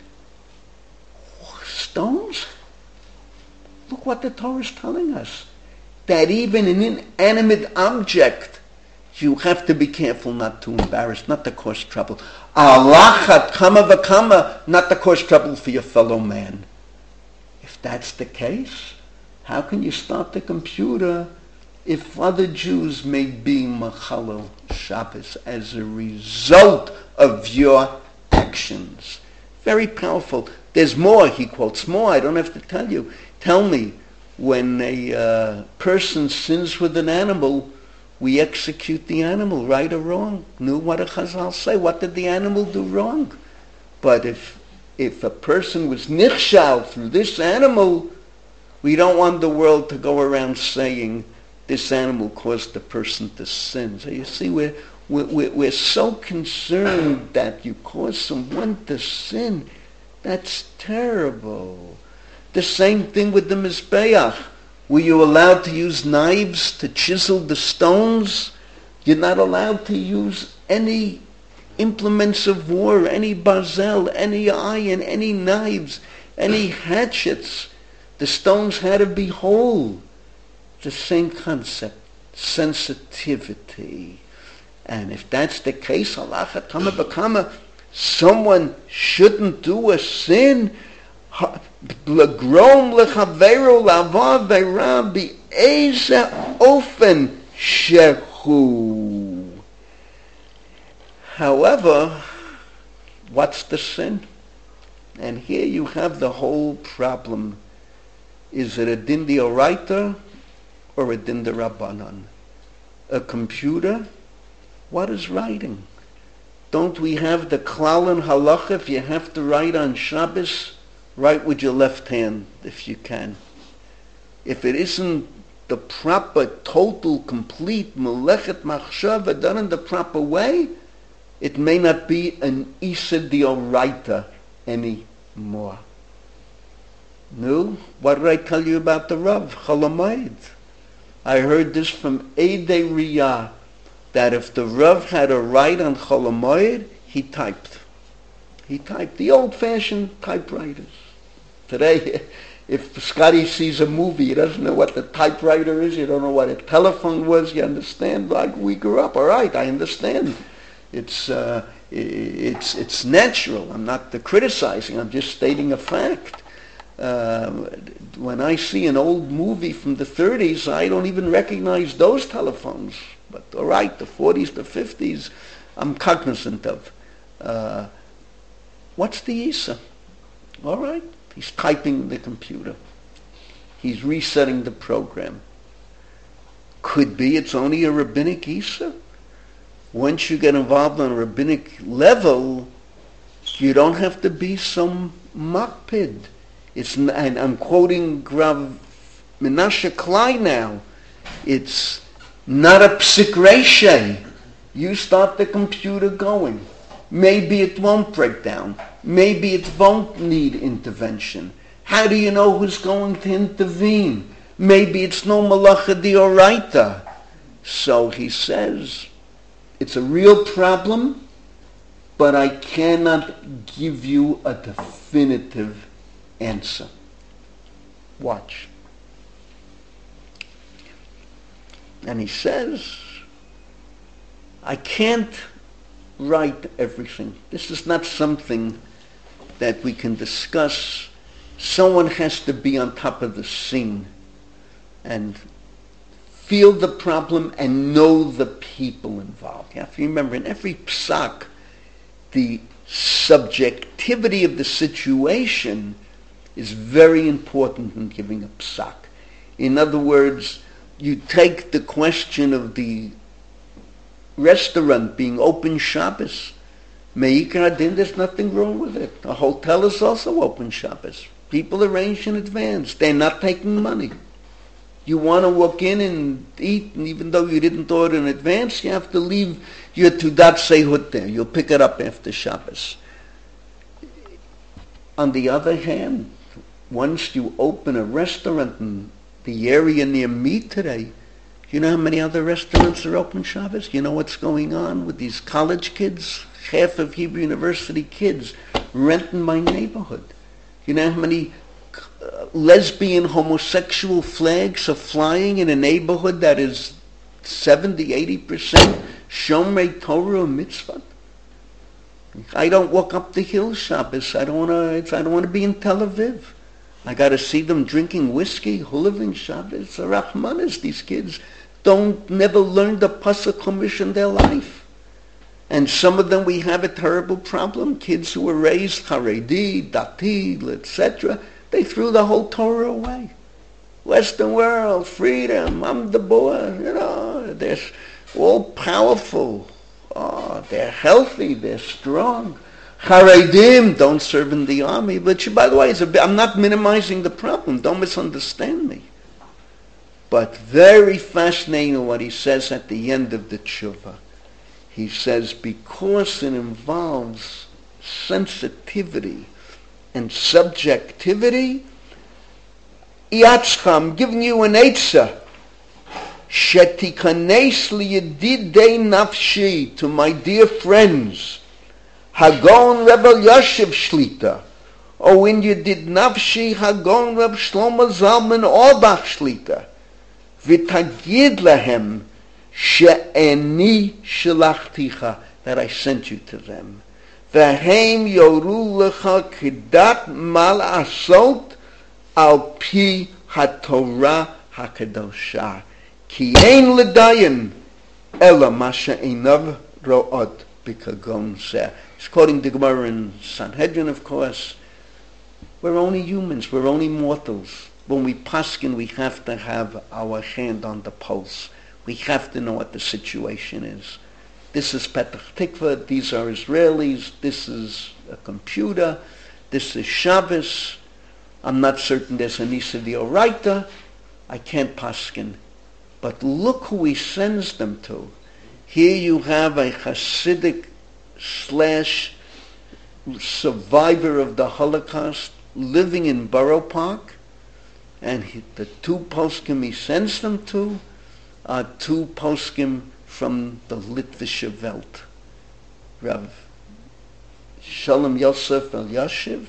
stones? Look what the Torah is telling us. That even an inanimate object, you have to be careful not to embarrass, not to cause trouble. Alachat kama v'kama, not to cause trouble for your fellow man. If that's the case, how can you start the computer if other Jews may be machalel Shabbos as a result of your actions? Very powerful. There's more, he quotes more, I don't have to tell you. Tell me, when a uh, person sins with an animal, we execute the animal, right or wrong. No, what did Chazal say? What did the animal do wrong? But if if a person was nichshal through this animal, we don't want the world to go around saying this animal caused the person to sin. So you see, we're, we're, we're so concerned that you cause someone to sin. That's terrible. The same thing with the Mizbeach. Were you allowed to use knives to chisel the stones? You're not allowed to use any implements of war, any bazel, any iron, any knives, any hatchets. The stones had to be whole. The same concept, sensitivity. And if that's the case, halacha kama b'kama, someone shouldn't do a sin. L'grom lechaveru lava ve'ra bi'eza ofen shehu. However, what's the sin? And here you have the whole problem. Is it a din d'oraita or a din d'rabbanan? A computer? What is writing? Don't we have the klal and halacha? If you have to write on Shabbos, write with your left hand if you can. If it isn't the proper, total, complete melechet machshava done in the proper way, it may not be an isa d'oraita anymore. No? What did I tell you about the Rav? Cholamayid. I heard this from Eidei Riyah, that if the Rav had a write on Cholamayid, he typed. He typed the old-fashioned typewriters. Today, if Scotty sees a movie, he doesn't know what the typewriter is, you don't know what a telephone was, you understand? Like we grew up, all right, I understand. It's uh, it's it's natural. I'm not criticizing, I'm just stating a fact. Uh, when I see an old movie from the thirties, I don't even recognize those telephones. But all right, the forties, the fifties, I'm cognizant of. Uh, what's the Isa? All right, he's typing the computer. He's resetting the program. Could be it's only a rabbinic Isa. Once you get involved on a rabbinic level, you don't have to be some makpid. It's, and I'm quoting Rav Menashe Klein now. It's not a psik reshe. You start the computer going. Maybe it won't break down. Maybe it won't need intervention. How do you know who's going to intervene? Maybe it's no malacha d'oraita. So he says, it's a real problem, but I cannot give you a definitive answer. Watch. And he says, I can't write everything. This is not something that we can discuss. Someone has to be on top of the scene and feel the problem and know the people involved. You have to remember, in every psak, the subjectivity of the situation is very important in giving a psak. In other words, you take the question of the restaurant being open Shabbos. Me'ikar Adin, there's nothing wrong with it. A hotel is also open Shabbos. People arrange in advance. They're not taking money. You want to walk in and eat, and even though you didn't order in advance, you have to leave your Tudat Sehut there. You'll pick it up after Shabbos. On the other hand, once you open a restaurant in the area near me today, you know how many other restaurants are open Shabbos? You know what's going on with these college kids? Half of Hebrew University kids renting my neighborhood. You know how many uh, lesbian, homosexual flags are flying in a neighborhood that is seventy, eighty percent Shomrei Torah mitzvah? I don't walk up the hill Shabbos. I don't want to. I don't want to be in Tel Aviv. I got to see them drinking whiskey, hulavin Shabbos. Rachmanis, these kids don't never learn the Pasuk Chumash in their life. And some of them, we have a terrible problem. Kids who were raised Haredi, Dati, et cetera, they threw the whole Torah away. Western world, freedom, I'm the boy, you know, they're all powerful. Oh, they're healthy, they're strong. Haredim don't serve in the army, which, by the way, is a bit, I'm not minimizing the problem. Don't misunderstand me. But very fascinating what he says at the end of the tshuva. He says, because it involves sensitivity and subjectivity, Yatzcha, I'm giving you an eitzah. Shetikanes liyedidei nafshi, to my dear friends, Hagon Rebel Yoshev Shlita, or when you did nafshi Hagon Reb Shlomo Zalman Auerbach Shlita, v'tagid lahem she'eni shelachticha, that I sent you to them. V'heim yoru lecha kedat mal asot al pi haTorah hakadosha. Ki ein ledayin ela ma she'einav ro'ot b'kagon zeh. He's quoting the Gemara in Sanhedrin, of course. We're only humans. We're only mortals. When we paskin, we have to have our hand on the pulse. We have to know what the situation is. This is Petach Tikva. These are Israelis. This is a computer. This is Shabbos. I'm not certain there's a Nisa D'Oraita. I can't paskin. But look who he sends them to. Here you have a Hasidic slash survivor of the Holocaust living in Borough Park, and he, the two poskim he sends them to are two poskim from the Litvische Welt, Rav Shalom Yosef Elyashiv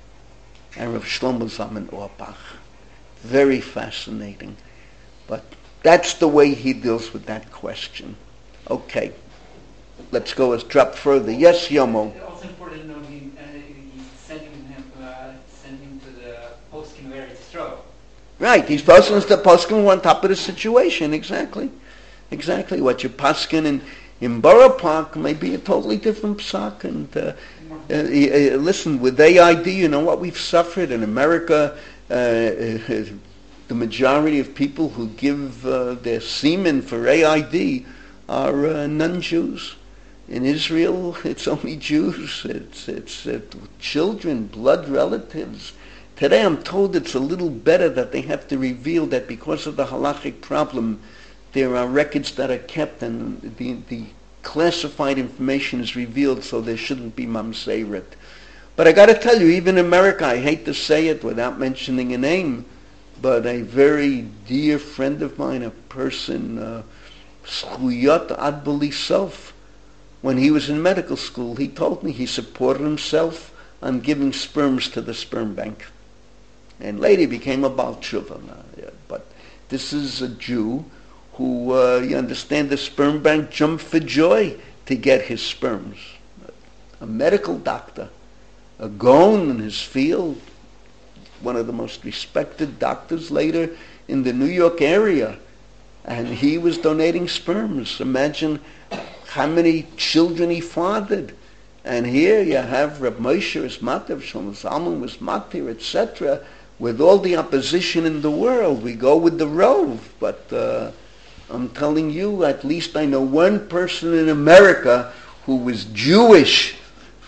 and Rav Shlomo Zalman Auerbach. Very fascinating. But that's the way he deals with that question. Okay. Let's go a drop further. Yes, Yomo. It's also important to know he, uh, he's sending him, uh, sending to the poskim where it's true. Right, he's posting the poskim on top of the situation. Exactly, exactly. What you're posking in in Borough Park may be a totally different psak. And uh, uh, uh, listen, with A I D, you know what we've suffered in America. Uh, uh, the majority of people who give uh, their semen for A I D are uh, non-Jews. In Israel, it's only Jews. It's it's uh, children, blood relatives. Today, I'm told it's a little better that they have to reveal that because of the halachic problem, there are records that are kept and the the classified information is revealed, so there shouldn't be mamzeret. But I got to tell you, even in America, I hate to say it without mentioning a name, but a very dear friend of mine, a person, Schuyat uh, ad b'lisof, when he was in medical school, he told me he supported himself on giving sperms to the sperm bank. And later became a Baal Tshuva. But this is a Jew who, uh, you understand, the sperm bank jumped for joy to get his sperms. A medical doctor, a Gaon in his field, one of the most respected doctors later in the New York area. And he was donating sperms. Imagine how many children he fathered. And here you have Reb Moshe was matir, Shlomo Zalman was matir, et cetera. With all the opposition in the world, we go with the rove. But uh, I'm telling you, at least I know one person in America who was Jewish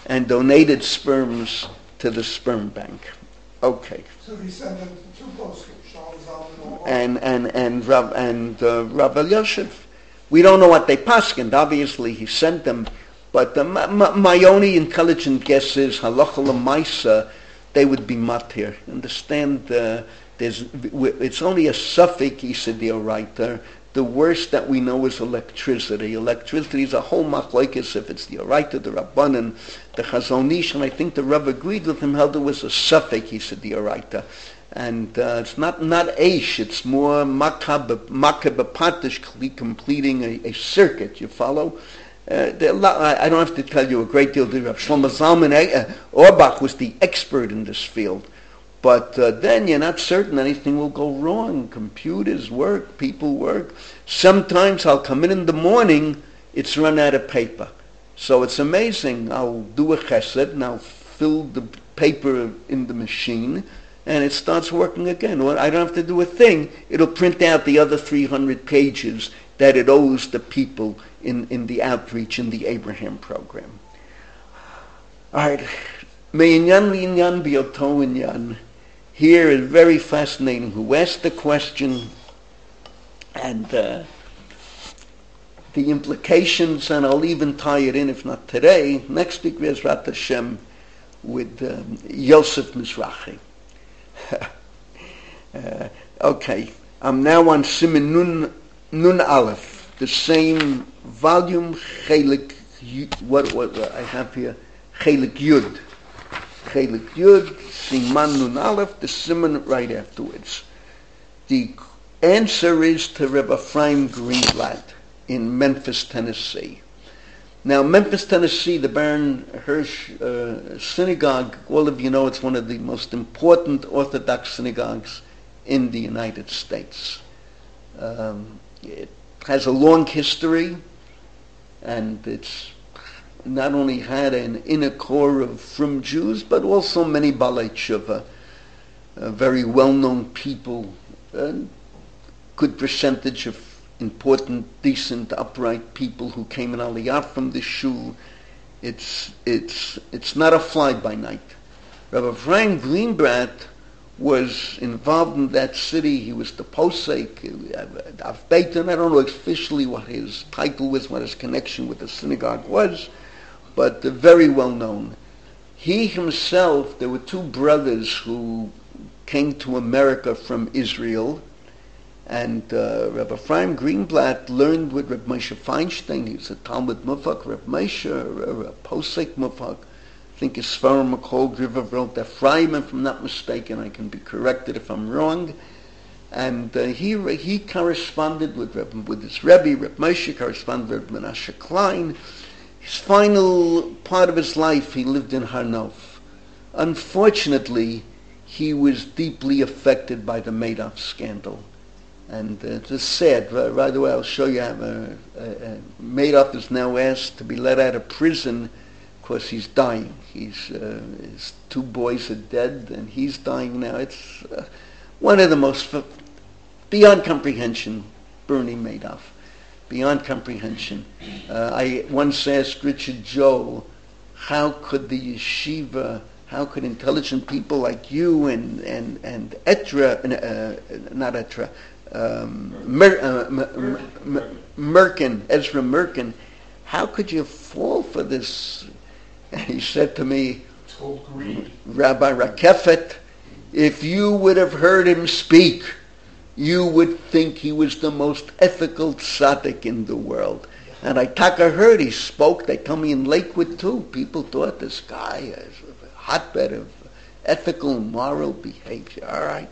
and donated sperms to the sperm bank. Okay. So he sent them to two postscripts, Shalom Zalman And and and Rav and uh, Rav Elyashiv, we don't know what they paskined. Obviously, he sent them, but uh, my, my only intelligent guess is halacha l'maisa, they would be matir. Understand? Uh, there's it's only a suffix, he said, the oraita. The worst that we know is electricity. Electricity is a whole machlokes if it's the oraita, the rabbanan, the Chazon Ish, and I think the Rav agreed with him, held it was a suffix, he said, the oraita. And uh, it's not not Aish, it's more makabapatish, completing a, a circuit, you follow? Uh, lot, I, I don't have to tell you a great deal. Rav Shlomo Zalman uh, Auerbach was the expert in this field. But uh, then you're not certain anything will go wrong. Computers work, people work. Sometimes I'll come in in the morning, it's run out of paper. So it's amazing. I'll do a chesed and I'll fill the paper in the machine and it starts working again. Well, I don't have to do a thing. It'll print out the other three hundred pages that it owes the people in, in the outreach in the Abraham program. All right. Me'inyan li'inyan b'yoto inyan. Here is very fascinating. Who asked the question and uh, the implications, and I'll even tie it in, if not today, next week, Bezrat Hashem, with um, Yosef Mizrahi. uh, okay, I'm now on Siman Nun, Nun Aleph, the same volume, Chelik, what, what, what I have here, Chelik Yud. Chelik Yud, Siman Nun Aleph, the Siman right afterwards. The answer is to Rebbe Ephraim Greenblatt in Memphis, Tennessee. Now, Memphis, Tennessee, the Baron Hirsch uh, Synagogue, all of you know it's one of the most important Orthodox synagogues in the United States. Um, it has a long history, and it's not only had an inner core of frum Jews, but also many Balei Tshuva, uh, very well-known people, a good percentage of important, decent, upright people who came in Aliyah from the shul. It's it's it's not a fly-by-night. Rabbi Ephraim Greenblatt was involved in that city. He was the posek, Av Beitan. I don't know officially what his title was, what his connection with the synagogue was, but uh, very well known. He himself, there were two brothers who came to America from Israel, and uh, Rabbi Ephraim Greenblatt learned with Reb Moshe Feinstein. He was a Talmud Mufak, Reb Moshe, a, a Posek Mufak. I think his Sfarim McCall River wrote Ephraim, if I'm not mistaken. I can be corrected if I'm wrong. And uh, he he corresponded with Reb, with his Rebbe, Reb Moshe, corresponded with Reb Menashe Klein. His final part of his life, he lived in Har Nof. Unfortunately, he was deeply affected by the Madoff scandal. And uh, it's sad. Right, right away, I'll show you. How, uh, uh, Madoff is now asked to be let out of prison because he's dying. He's uh, his two boys are dead, and he's dying now. It's uh, one of the most f- beyond comprehension. Bernie Madoff, beyond comprehension. Uh, I once asked Richard Joel, how could the yeshiva, how could intelligent people like you and and and Etra, uh, not Etra. Um, Mer, uh, M- M- M- Merkin, Ezra Merkin, how could you fall for this? And he said to me, Rabbi Rakefet, if you would have heard him speak, you would think he was the most ethical tzaddik in the world. And I taka heard he spoke. They tell me in Lakewood too. People thought this guy is a hotbed of ethical, moral behavior. All right.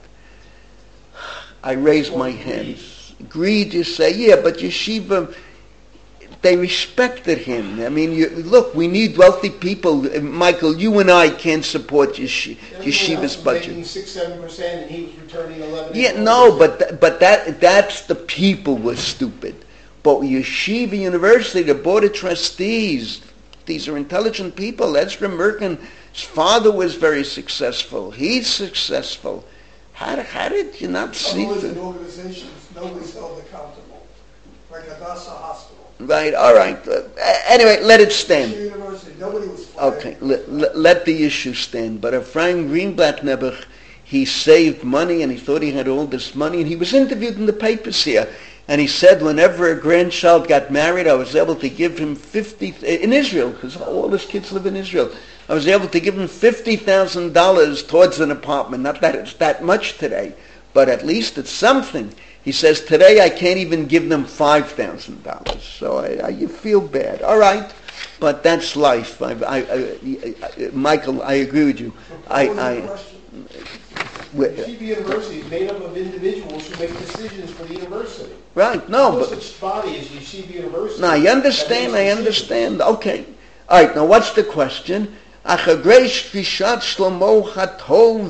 I raised my hands. Agreed, you say, yeah, but yeshiva, they respected him. I mean, you, look, we need wealthy people. Michael, you and I can't support yesh- yeshiva's budget. Making six, seven percent, and he was returning eleven. Yeah, no, but th- but that that's the people were stupid. But Yeshiva University, the board of trustees, these are intelligent people. Ezra Merkin, his father was very successful. He's successful. How, how did you not see Others that? in organizations, nobody's held accountable, like Hadassah Hospital. Right, all right. Uh, anyway, let it stand. University, nobody was why. Okay, let, let, let the issue stand. But Ephraim Greenblatt Nebuch, he saved money and he thought he had all this money, and he was interviewed in the papers here. And he said whenever a grandchild got married, I was able to give him fifty, in Israel, because all his kids live in Israel, I was able to give him fifty thousand dollars towards an apartment. Not that it's that much today, but at least it's something. He says, today I can't even give them five thousand dollars. So I, I, you feel bad. All right, but that's life. I, I, I, I, Michael, I agree with you. I, I, Yeshiva University is made up of individuals who make decisions for the university. right, no, No but... such body as Yeshiva University. No, I understand, that I makes understand. Okay. All right, now what's the question? Achagreish Fishat Shlomo Hatov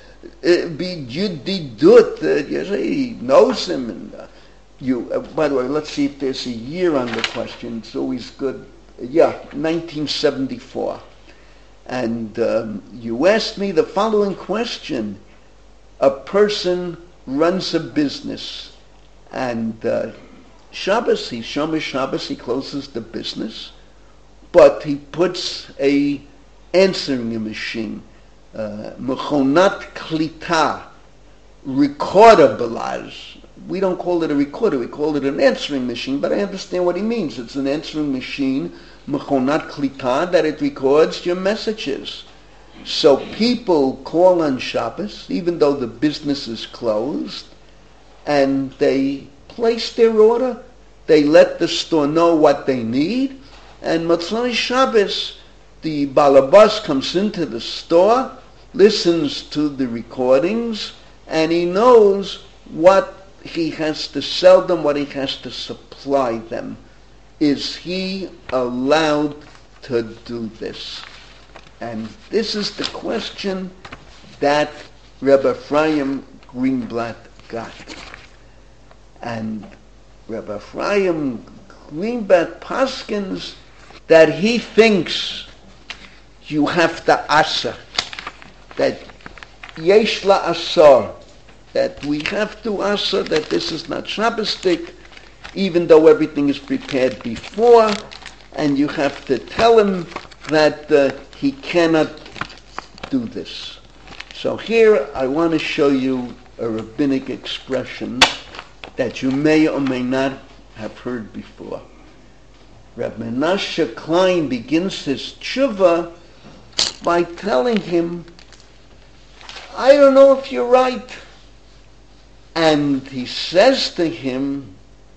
B'Yudidut. You say he knows him. And, uh, you, uh, by the way, let's see if there's a year on the question. It's always good. Yeah, nineteen seventy-four. And um, you asked me the following question. A person runs a business, and uh, Shabbos, he Shomer Shabbos, he closes the business, but he puts a answering machine, uh, Mechonat Klita, recorder belaz. We don't call it a recorder, we call it an answering machine, but I understand what he means. It's an answering machine, Mechonat Klita, that it records your messages. So people call on Shabbos, even though the business is closed, and they place their order. They let the store know what they need, and Motzei Shabbos, the balabas comes into the store, listens to the recordings, and he knows what he has to sell them, what he has to supply them. Is he allowed to do this? And this is the question that Rebbe Ephraim Greenblatt got. And Rebbe Ephraim Greenblatt paskins that he thinks you have to asa, that yesh la asar, that we have to asa, that this is not Shabbosdik, even though everything is prepared before, and you have to tell him that uh, he cannot do this. So here I want to show you a rabbinic expression that you may or may not have heard before. Reb Menashe Klein begins his tshuva by telling him, I don't know if you're right. And he says to him,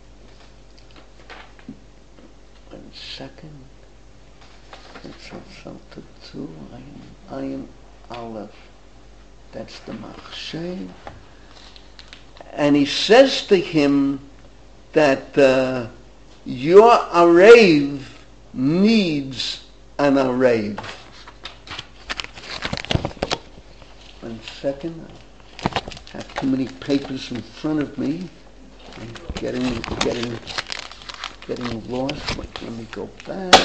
one second, it's also to two, I am, I am Aleph. That's the Machshev. And he says to him that uh, your Arev needs an Arev. One second. I have too many papers in front of me. I'm getting, getting, getting lost. Let me go back.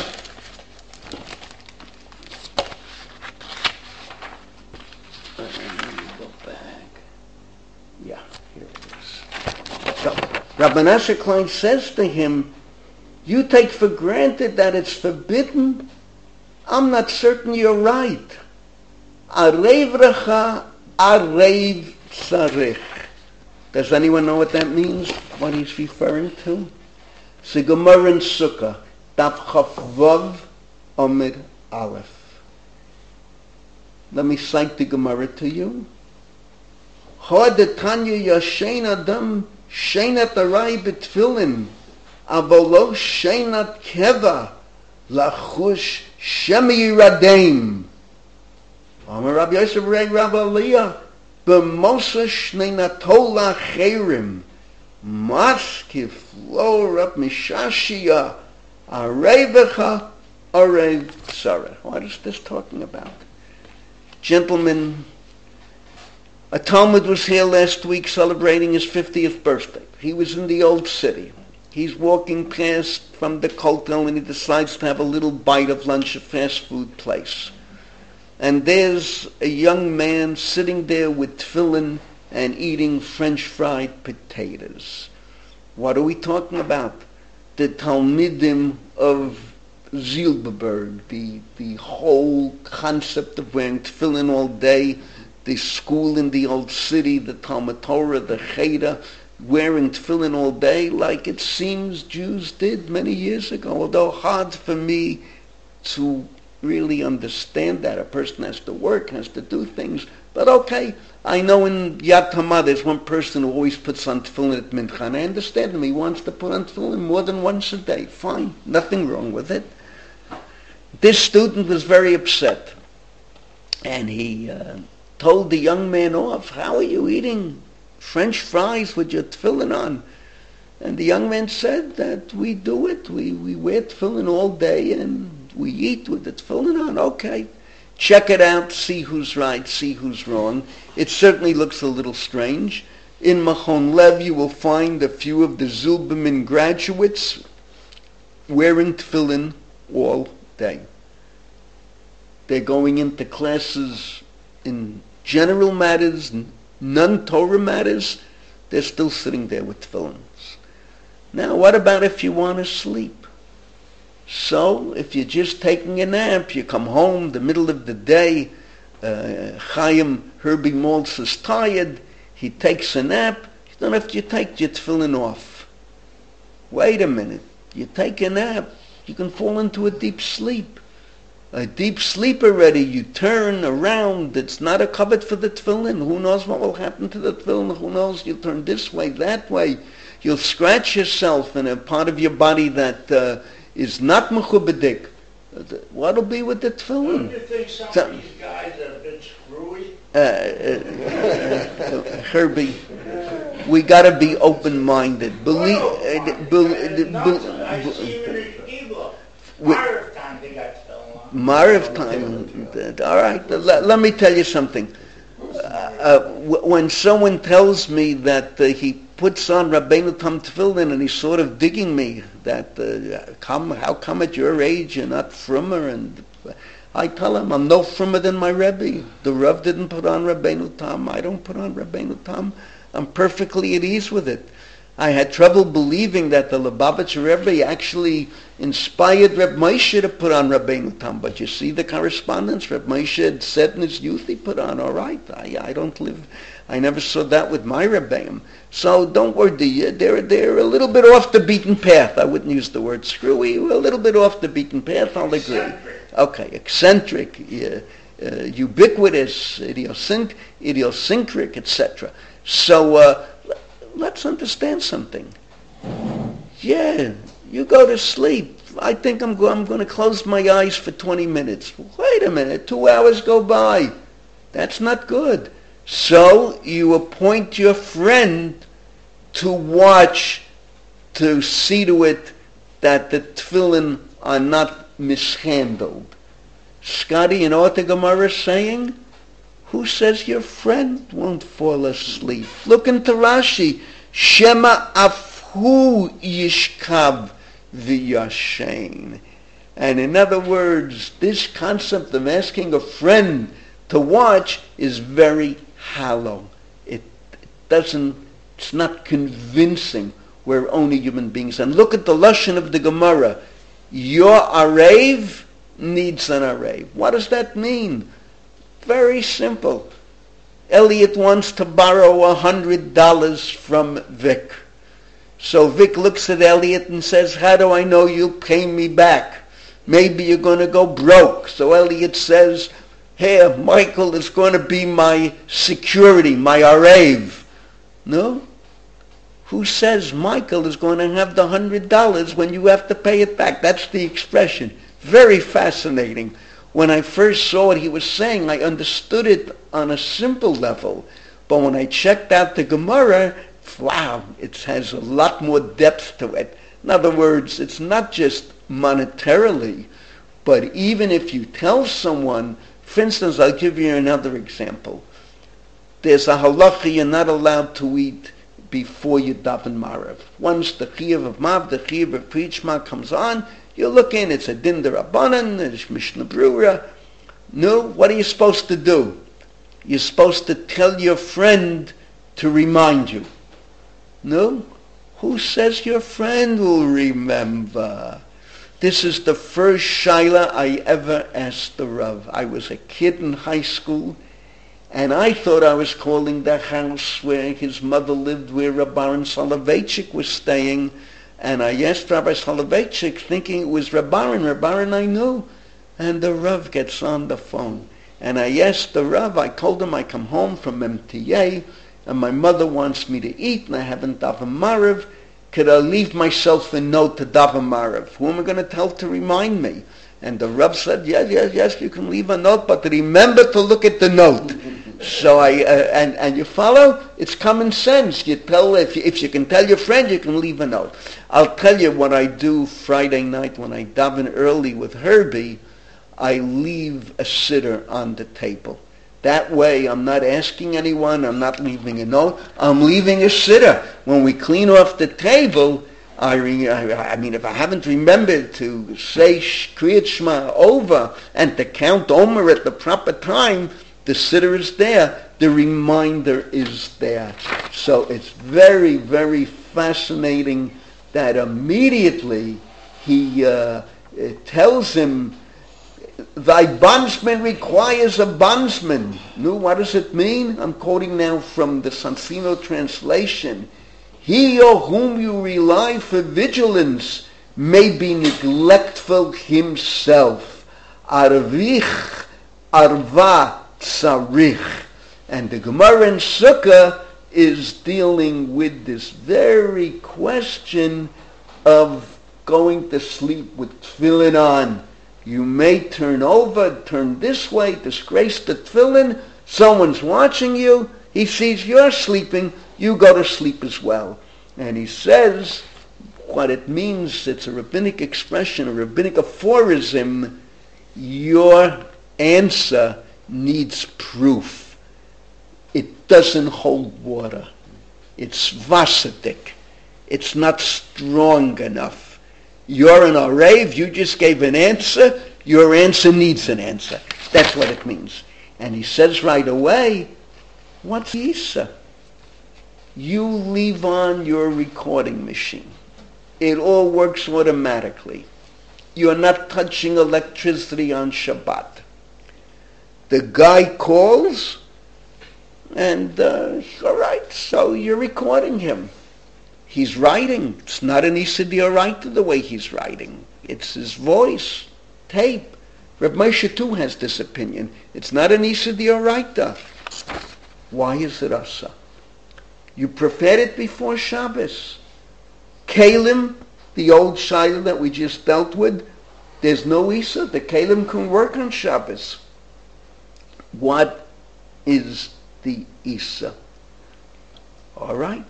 Let me go back. Yeah, here it is. So, Rabbi Menashe Klein says to him, you take for granted that it's forbidden? I'm not certain you're right. Arev recha, arev tzarich. Does anyone know what that means? What he's referring to? It's a Gemara in Sukkah, Daf Chaf Vav Amid Aleph. Let me cite the Gemara to you. Ha detanya yashen adam shenat arai betfilin, avolo shenat keva lachush shemi yiradeim. Amar Rabbi Yosef Rei Rabbi Aliyah b'mosa shnei natola cherim maskif lo rab mishashia arevecha arev tzara. What is this talking about? Gentlemen, a Talmud was here last week celebrating his fiftieth birthday. He was in the old city. He's walking past from the kotel and he decides to have a little bite of lunch at a fast food place. And there's a young man sitting there with tefillin and eating French fried potatoes. What are we talking about? The Talmidim of Zilberberg, the, the whole concept of wearing tefillin all day, the school in the old city, the Talmud Torah, the Cheder, wearing tefillin all day like it seems Jews did many years ago, although hard for me to really understand that. A person has to work, has to do things. But okay, I know in Yad Tamah there's one person who always puts on tefillin at Mincha, and I understand him. He wants to put on tefillin more than once a day. Fine, nothing wrong with it. This student was very upset, and he uh, told the young man off, "How are you eating French fries with your tefillin on?" And the young man said that we do it. We, we wear tefillin all day, and we eat with the tefillin on. Okay. Check it out, see who's right, see who's wrong. It certainly looks a little strange. In Machon Lev, you will find a few of the Zilberman graduates wearing tefillin all day. They're going into classes in general matters, non-Torah matters. They're still sitting there with tefillins. Now, what about if you want to sleep? So, if you're just taking a nap, you come home the middle of the day, uh, Chaim Herbie Maltz is tired, he takes a nap, you don't have to take your tefillin off. Wait a minute, you take a nap, you can fall into a deep sleep. A deep sleep already, you turn around, it's not a covet for the tefillin, who knows what will happen to the tefillin, who knows, you'll turn this way, that way, you'll scratch yourself in a part of your body that uh, is not mechubadik. What'll be with the tefillin? Don't you think some So- of these guys are a bit screwy? Uh, uh, uh, Herbie, we got to be open-minded. Believe, uh, bel- Uh, bel- not so- I bel- see even in Hebrew. We- Maariv time they got tefillin on. Mariv time. All right, let, let me tell you something. Uh, uh, w- when someone tells me that uh, he puts on Rabbeinu Tam tefillin and he's sort of digging me that uh, come, how come at your age you're not frummer, and I tell him I'm no frummer than my Rebbe. The Rav didn't put on Rabbeinu Tam. I don't put on Rabbeinu Tam. I'm perfectly at ease with it. I had trouble believing that the Lubavitcher Rebbe actually inspired Reb Moshe to put on Rabbeinu Tam. But you see the correspondence. Reb Moshe had said in his youth he put on. All right, I, I don't live. I never saw that with my Rebbeim. So don't worry. They're they're a little bit off the beaten path. I wouldn't use the word screwy. A little bit off the beaten path. I'll agree. Eccentric. Okay, eccentric, uh, uh, ubiquitous, idiosync, idiosyncratic, et cetera. So. Uh, Let's understand something. Yeah, you go to sleep. I think I'm, go- I'm going to close my eyes for twenty minutes. Wait a minute, two hours go by. That's not good. So you appoint your friend to watch, to see to it that the tefillin are not mishandled. Scotty, you know what the Gemara is saying? Who says your friend won't fall asleep? Look into Rashi. Shema afhu yishkav v'yashen. And in other words, this concept of asking a friend to watch is very hollow. It doesn't, it's not convincing. We're only human beings. And look at the lashon of the Gemara. Your arev needs an arev. What does that mean? Very simple. Elliot wants to borrow a hundred dollars from Vic. So Vic looks at Elliot and says, how do I know you'll pay me back? Maybe you're going to go broke. So Elliot says, hey, Michael is going to be my security, my arev. No? Who says Michael is going to have the hundred dollars when you have to pay it back? That's the expression. Very fascinating. When I first saw what he was saying, I understood it on a simple level. But when I checked out the Gemara, wow, it has a lot more depth to it. In other words, it's not just monetarily, but even if you tell someone, for instance, I'll give you another example. There's a halacha you're not allowed to eat before you daven Marav. Once the chiyuv of Mav, the chiyuv of Prichma comes on, you look in, it's a din d'Rabbanan, it's Mishnah Brura. No, what are you supposed to do? You're supposed to tell your friend to remind you. No? Who says your friend will remember? This is the first shaila I ever asked the Rav. I was a kid in high school, and I thought I was calling the house where his mother lived, where Rabbi Aaron Soloveitchik was staying, and I asked Rabbi Soloveitchik, thinking it was Rabbi Aaron. Rabbi Aaron I knew. And the Rav gets on the phone. And I asked the Rav, I told him I come home from M T A, and my mother wants me to eat, and I haven't daven Marav. Could I leave myself a note to daven Marav? Who am I going to tell to remind me? And the Rav said, yes, yes, yes, you can leave a note, but remember to look at the note. So I, uh, and, and you follow? It's common sense. You tell, if you, if you can tell your friend, you can leave a note. I'll tell you what I do Friday night when I daven early with Herbie. I leave a sitter on the table. That way I'm not asking anyone, I'm not leaving a note, I'm leaving a sitter. When we clean off the table, I, re, I, I mean, if I haven't remembered to say Kriyat Shema over and to count Omer at the proper time, the sitter is there, the reminder is there. So it's very, very fascinating that immediately he uh, tells him, thy bondsman requires a bondsman. No, what does it mean? I'm quoting now from the Sansino translation. He on whom you rely for vigilance may be neglectful himself. Arvich arva tzarich. And the Gemara in Sukkah is dealing with this very question of going to sleep with tefillin on. You may turn over, turn this way, disgrace the tefillin. Someone's watching you. He sees you're sleeping. You go to sleep as well. And he says what it means. It's a rabbinic expression, a rabbinic aphorism. Your answer needs proof. It doesn't hold water. It's vasadik. It's not strong enough. You're an arave, you just gave an answer, your answer needs an answer. That's what it means. And he says right away, what's Isa? You leave on your recording machine. It all works automatically. You're not touching electricity on Shabbat. The guy calls, and uh, all right, so you're recording him. He's writing. It's not an Isa D'Oraita the way he's writing. It's his voice, tape. Reb Moshe too has this opinion. It's not an Isa D'Oraita. Why is it Asa? You prepared it before Shabbos. Kalim, the old shaila that we just dealt with, there's no Isa. The Kalim can work on Shabbos. What is the Isa? All right.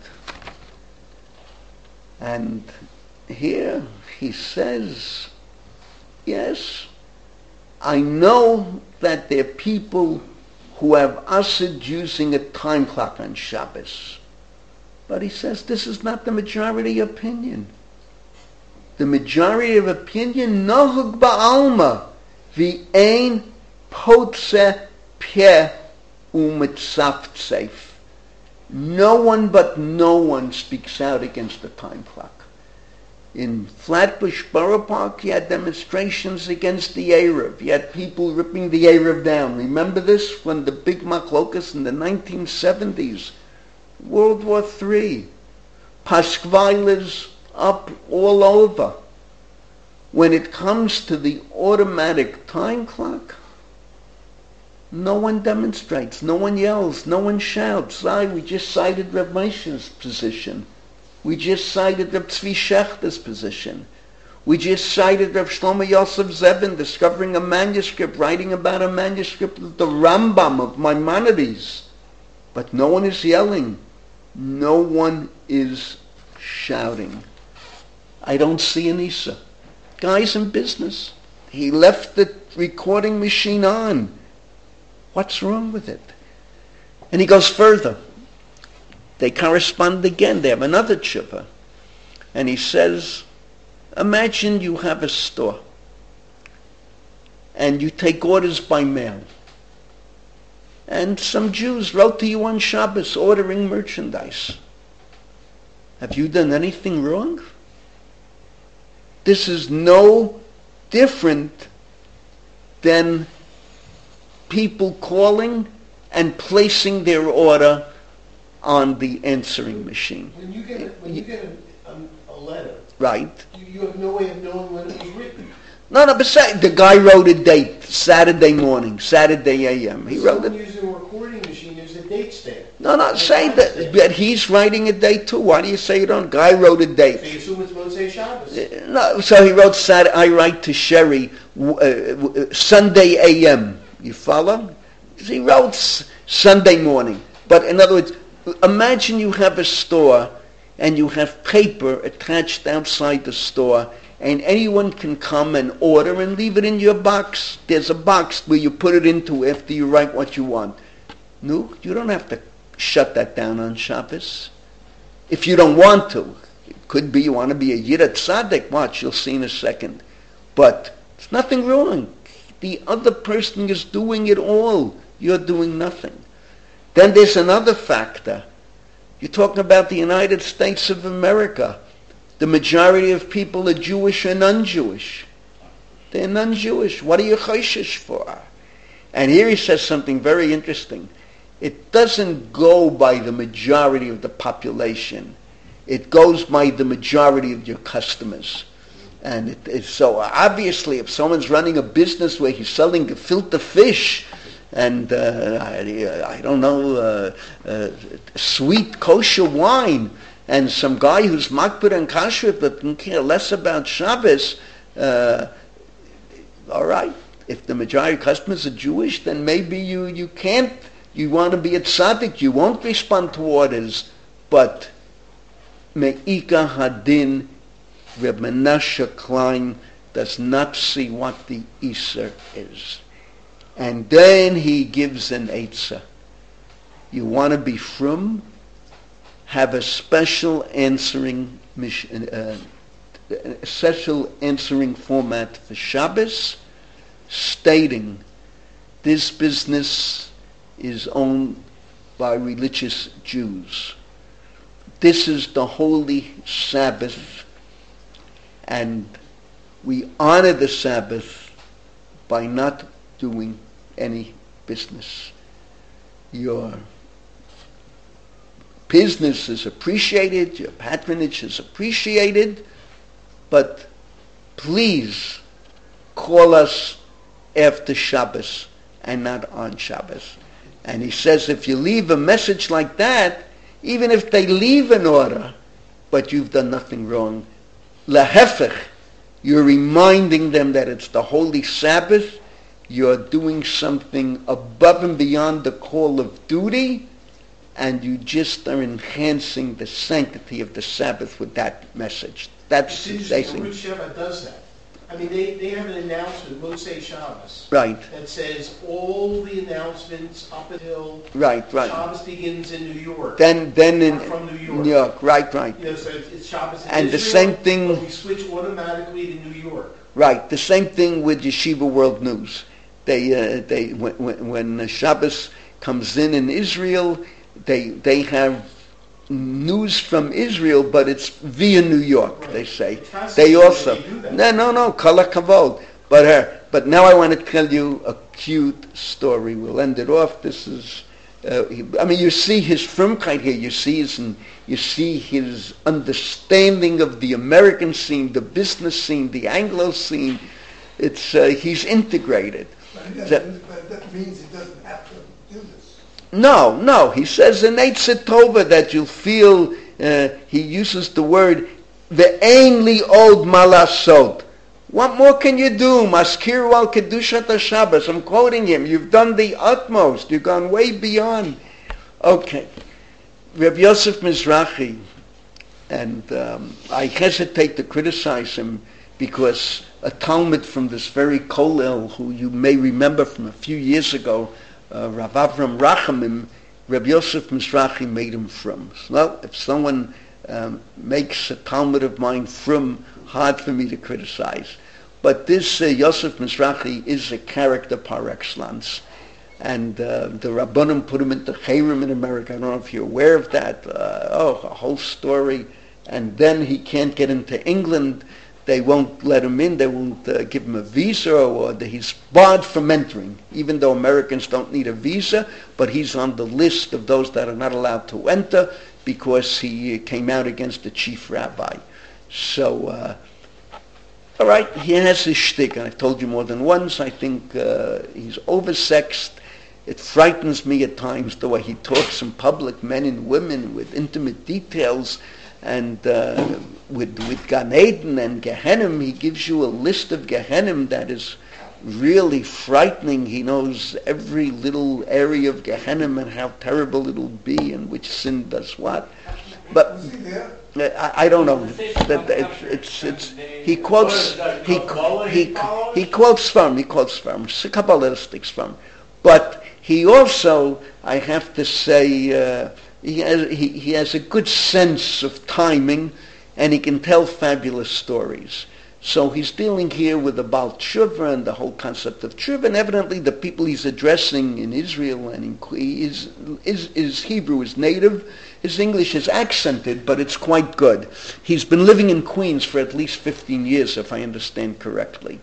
And here he says, yes, I know that there are people who have used using a time clock on Shabbos. But he says this is not the majority opinion. The majority of opinion, nohug ba'alma, v'ein potze peh u'mitzaftzef. No one but no one speaks out against the time clock. In Flatbush Borough Park, you had demonstrations against the Erev. You had people ripping the Erev down. Remember this? When the big machlokas in the nineteen seventies, World War Three, Paskvilas up all over. When it comes to the automatic time clock, no one demonstrates, no one yells, no one shouts. I, we just cited Reb Moshe's position. We just cited Reb Tzvi Shechter's position. We just cited Reb Shlomo Yosef Zevin discovering a manuscript, writing about a manuscript of the Rambam of Maimonides. But no one is yelling. No one is shouting. I don't see an Isa. Guy's in business. He left the recording machine on. What's wrong with it? And he goes further. They correspond again. They have another tshuva. And he says, imagine you have a store and you take orders by mail. And some Jews wrote to you on Shabbos ordering merchandise. Have you done anything wrong? this is no different than people calling and placing their order on the answering machine. When you get a, when you get a, a, a letter, right? You, you have no way of knowing when it was written. No, no. Besides, the guy wrote a date, Saturday morning, Saturday A M. He wrote Someone it. using a recording machine, there's a date stamp. No, no. A Say time that, stamp. that he's writing a date too. Why do you say it on? Guy wrote a So date. you assume it's Motzei Shabbos. No, so he wrote Saturday. I write to Sherry uh, uh, Sunday A M. You follow? He wrote s- Sunday morning. But in other words, imagine you have a store and you have paper attached outside the store, and anyone can come and order and leave it in your box. There's a box where you put it into after you write what you want. No, you don't have to shut that down on Shabbos. If you don't want to. It could be you want to be a Yirat Tzaddik. Watch, you'll see in a second. But there's nothing wrong. The other person is doing it all. You're doing nothing. Then there's another factor. You're talking about the United States of America. The majority of people are Jewish and non-Jewish. They're non-Jewish. What are you chayshish for? And here he says something very interesting. It doesn't go by the majority of the population. It goes by the majority of your customers. And it, it, so obviously if someone's running a business where he's selling gefilte fish and, uh, I, I don't know, uh, uh, sweet kosher wine, and some guy who's makbid and kasher but can care less about Shabbos, uh, all right. If the majority of customers are Jewish, then maybe you, you can't, you want to be a tzaddik, you won't respond to orders. But Me'ika Hadin, Reb Menashe Klein does not see what the Isser is. And then he gives an Eitzah. You want to be frum? Have a special answering mission, uh, a special answering format for Shabbos, stating this business is owned by religious Jews. This is the holy Sabbath, and we honor the Sabbath by not doing any business. Your business is appreciated, your patronage is appreciated, but please call us after Shabbos and not on Shabbos. And he says if you leave a message like that, even if they leave an order, but you've done nothing wrong, lahefech, you're reminding them that it's the holy Sabbath, you're doing something above and beyond the call of duty, and you just are enhancing the sanctity of the Sabbath with that message. That's It's interesting, basically Baruch Sheva does that. I mean, they, they have an announcement, Motzei Shabbos, right, that says all the announcements up until right, right. Shabbos begins in New York. Then, then in Are from New York. New York, right, right, You know, so it's, it's Shabbos in And the Israel, same thing- but we switch automatically to New York. right. The same thing with Yeshiva World News. They, uh, they, when, when, when Shabbos comes in in Israel, they, they have news from Israel, but it's via New York. Right. They say It's fascinating they that also they do that. no, no, no, kala kavod. But uh, but now I want to tell you a cute story. We'll end it off. This is. Uh, he, I mean, you see his frumkeit here. You see his, and you see his understanding of the American scene, the business scene, the Anglo scene. It's uh, he's integrated. But it That- doesn't, but that means he doesn't have to do this. No, no. He says in Eitzah Tova that you'll feel. Uh, he uses the word ve'ein li od malasot. What more can you do? Maskiru al kedushat haShabbos. I'm quoting him. You've done the utmost. You've gone way beyond. Okay, Reb Yosef Mizrahi, and um, I hesitate to criticize him because a Talmud from this very Kollel, who you may remember from a few years ago, uh, Rav Avram Rachamim, Reb Yosef Mizrahi made him from. So if someone um, makes a Talmud of mine from, hard for me to criticize. But this uh, Yosef Mizrahi is a character par excellence. And uh, the Rabbanim put him into Chayrim in America. I don't know if you're aware of that. Uh, oh, a whole story. And then he can't get into England. they won't let him in, they won't uh, give him a visa, or the, he's barred from entering, even though Americans don't need a visa, but he's on the list of those that are not allowed to enter because he came out against the chief rabbi. So, uh, all right, he has his shtick, and I've told you more than once, I think uh, he's oversexed. It frightens me at times the way he talks in public, men and women, with intimate details, and uh, with with Gan Eden and Gehenim. He gives you a list of Gehenim that is really frightening. He knows every little area of Gehenim and how terrible it'll be and which sin does what. But Was he there? I, I don't know. That it's, it's it's he quotes he he he quotes from he quotes from it's a Kabbalistic from, but he also, I have to say, uh, he has he, he has a good sense of timing, and he can tell fabulous stories. So he's dealing here with the Baal Tshuva and the whole concept of Tshuva, and evidently the people he's addressing in Israel and in is is is Hebrew is native. His English is accented, but it's quite good. He's been living in Queens for at least fifteen years, if I understand correctly.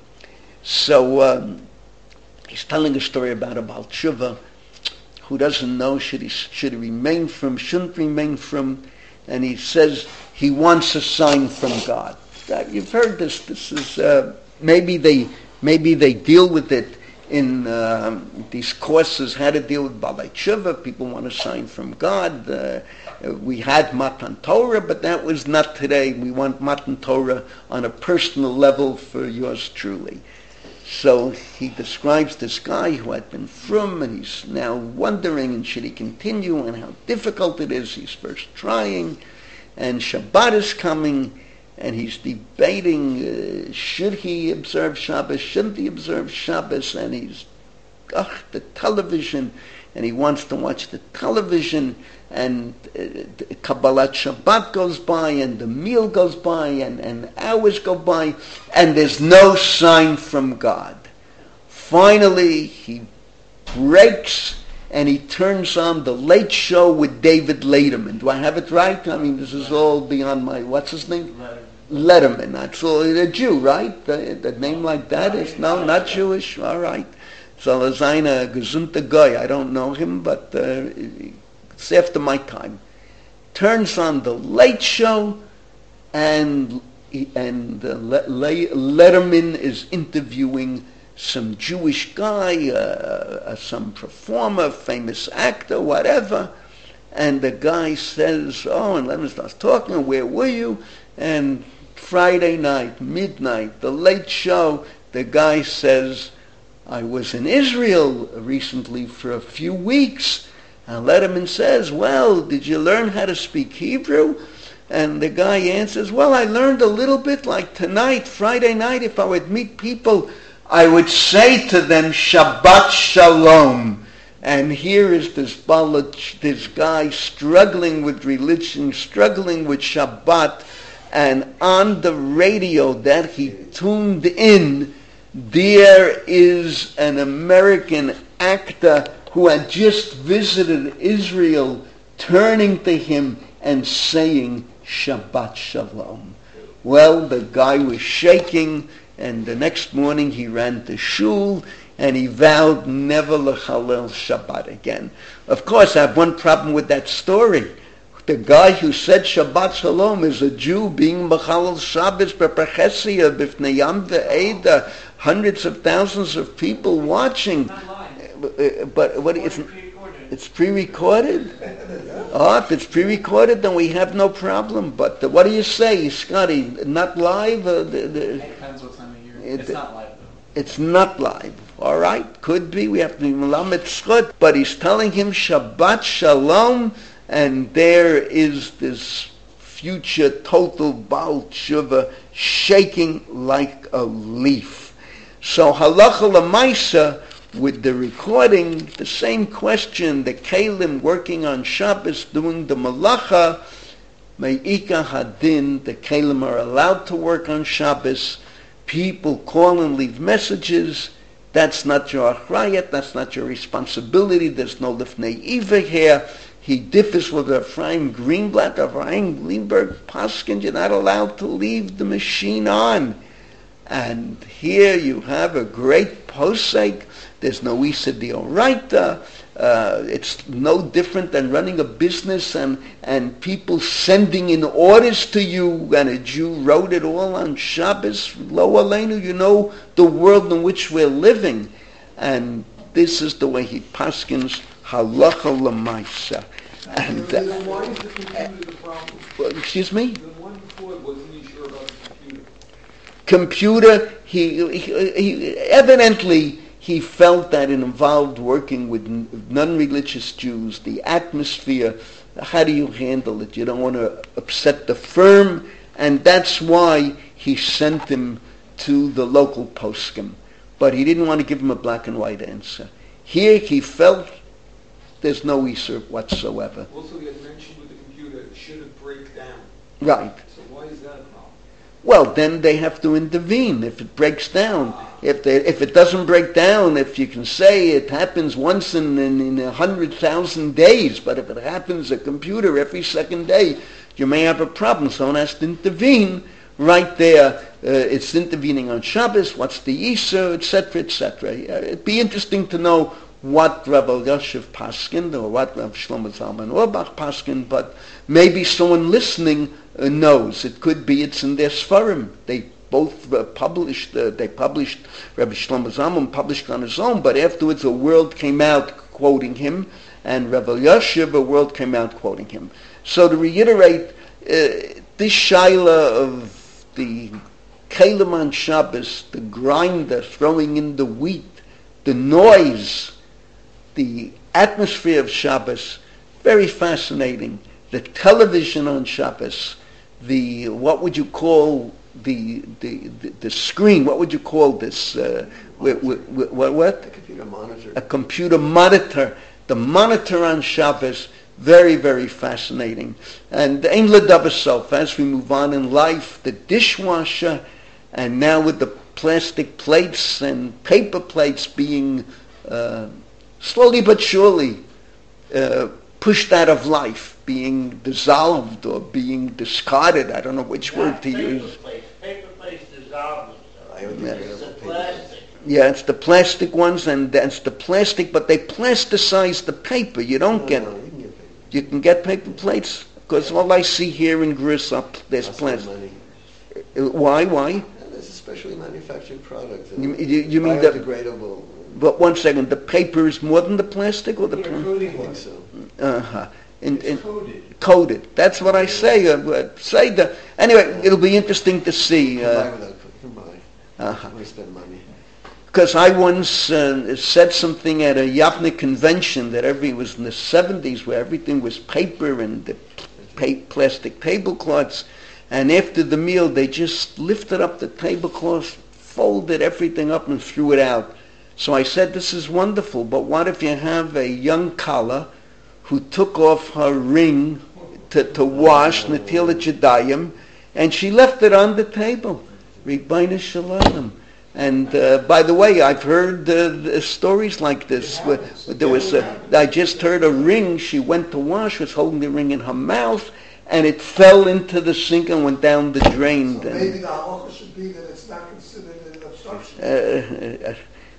So um, he's telling a story about a Baal Tshuva who doesn't know should he should he remain from, shouldn't remain from, and he says he wants a sign from God. Uh, you've heard this. This is uh, maybe they maybe they deal with it in uh, these courses, how to deal with Balei Tshuva. People want a sign from God. Uh, we had Matan Torah, but that was not today. We want Matan Torah on a personal level for yours truly. So he describes this guy who had been frum, and he's now wondering, and should he continue, and how difficult it is. He's first trying, and Shabbat is coming, and he's debating, uh, should he observe Shabbos, shouldn't he observe Shabbos, and he's, ugh, the television, and he wants to watch the television, and uh, Kabbalat Shabbat goes by, and the meal goes by, and, and hours go by, and there's no sign from God. Finally, he breaks, and he turns on the Late Show with David Letterman. Do I have it right? I mean, this is all beyond my, what's his name? Letterman. Letterman. That's all, a Jew, right? The, the name like that is, no, not Jewish. All right. So there's a gesunter guy. I don't know him, but uh, it's after my time. Turns on the Late Show, and and uh, Le- Le- Letterman is interviewing some Jewish guy, uh, uh, some performer, famous actor, whatever. And the guy says, oh, and Letterman starts talking, where were you? And Friday night, midnight, the Late Show, the guy says, I was in Israel recently for a few weeks. And Letterman says, well, did you learn how to speak Hebrew? And the guy answers, well, I learned a little bit, like tonight, Friday night, if I would meet people, I would say to them, Shabbat Shalom. And here is this Balach, this guy struggling with religion, struggling with Shabbat, and on the radio that he tuned in, there is an American actor who had just visited Israel, turning to him and saying, Shabbat Shalom. Well, the guy was shaking, and the next morning he ran to shul, and he vowed never lechalel Shabbat again. Of course, I have one problem with that story. The guy who said Shabbat Shalom is a Jew being Mechalel Shabbos Beperchesia B'fnei Yam Ve'eda, hundreds of thousands of people watching. But what it's it's pre-recorded. Oh, if it's pre-recorded, then we have no problem. But uh, what do you say, Scotty? Not live? Uh, the, the, it depends what time of year. It, it's not live though. It's not live. All right, could be. We have to be Melamed Zchut. But he's telling him Shabbat Shalom. And there is this future total Baal Tshuva shaking like a leaf. So halacha l'maisa, with the recording, the same question, the Kalim working on Shabbos, doing the malacha, me'ika hadin, the Kalim are allowed to work on Shabbos, people call and leave messages, that's not your achrayat, that's not your responsibility, there's no lifnei iva here. he differs with Ephraim Greenblatt. Ephraim Greenberg Paskin, you're not allowed to leave the machine on. And here you have a great posek. There's no Isa Dioraita. Uh, it's no different than running a business and, and people sending in orders to you, and a Jew wrote it all on Shabbos. Lo Aleinu, you know the world in which we're living. And this is the way he paskins halacha l'maisa. And uh, Then why is the computer the problem? well, excuse me? The one before, wasn't he sure about the computer? Computer, he, he, he evidently he felt that it involved working with non-religious Jews, the atmosphere. How do you handle it? You don't want to upset the firm, and that's why he sent him to the local poskim. But he didn't want to give him a black and white answer. Here he felt there's no Isur whatsoever. Also, he had mentioned with the computer, it shouldn't break down. Right. So why is that a problem? Well, then they have to intervene if it breaks down. If they, if it doesn't break down, if you can say it happens once in in, in a hundred thousand days, but if it happens a computer every second day, you may have a problem. Someone has to intervene right there. Uh, it's intervening on Shabbos. What's the Isur, et cetera, et cetera. Uh, it'd be interesting to know what Rav Elyashiv Paskin or what Rav Shlomo Zalman Auerbach Paskin, but maybe someone listening uh, knows. It could be it's in their Sfarim. They both uh, published, uh, they published, Rabbi Shlomo Zalman published on his own, but afterwards a world came out quoting him, and Rav Elyashiv, a world came out quoting him. So to reiterate, uh, this shaila of the Kalim on Shabbos, the grinder throwing in the wheat, the noise, the atmosphere of Shabbos, very fascinating. The television on Shabbos, the, what would you call the the, the, the screen, what would you call this? Uh, what, what, what? A computer monitor. A computer monitor. The monitor on Shabbos, very, very fascinating. And Ein L'Davar Sof, as we move on in life, the dishwasher, and now with the plastic plates and paper plates being uh, slowly but surely uh, pushed out of life, being dissolved or being discarded. I don't know which Not word to paper use. plates. Paper plates dissolve themselves. Biodegradable It's the paper. plastic. Yeah, it's the plastic ones, and that's the plastic, but they plasticize the paper. You don't No, get, no, you can get paper. you can get paper plates, because all I see here in Grisop, there's Costs no plastic. money. Uh, Why, why? And it's a specially manufactured product. You, you, you mean that, biodegradable? but one second, the paper is more than the plastic, or the Yeah, plastic? I coating think was. so. Uh-huh. In, in, It's coded. coated. That's what I say. Uh, uh, say the, anyway, it'll be interesting to see. You can buy Uh, without cooking. You can buy. uh-huh. I'm going to spend money. Because I once uh, said something at a Yavne convention that every was in the seventies where everything was paper and the pa- plastic tablecloths, and after the meal they just lifted up the tablecloths, folded everything up and threw it out. So I said, this is wonderful, but what if you have a young kala who took off her ring to, to wash Netilat Yadayim, and she left it on the table. Ribbono Shel Olam. And uh, by the way, I've heard uh, the stories like this. Where there was, a, I just heard a ring. She went to wash, was holding the ring in her mouth, and it fell into the sink and went down the drain. So And, maybe the halacha should be that it's not considered an obstruction. uh, uh,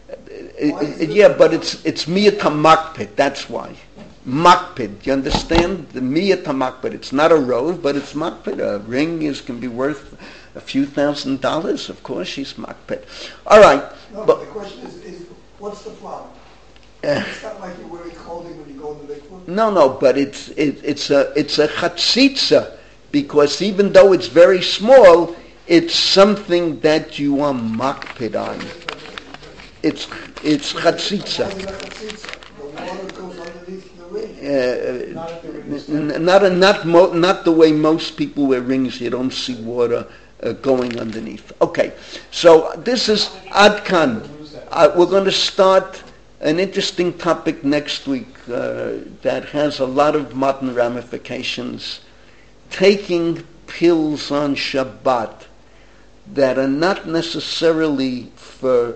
uh, uh, yeah, but it's it's miyata makpid. That's why makpid. You understand the miyata makpid? It's not a rove, but it's makpid. A ring is can be worth a few thousand dollars. Of course, she's makpid. All right, No, but but the question is, is what's the problem? Uh, It's not like you're wearing clothing when you go in the mikvah. no, no, but it's it, it's a it's a chatzitza, because even though it's very small, it's something that you are makpid on. It's it's chatzitza. Why is it a chatzitza? The water goes underneath the ring. Uh, Not if they're in the n- center. not a, not mo- not the way most people wear rings. You don't see water uh, going underneath. Okay, so this is Adkan. Uh, we're going to start an interesting topic next week uh, that has a lot of modern ramifications. Taking pills on Shabbat that are not necessarily for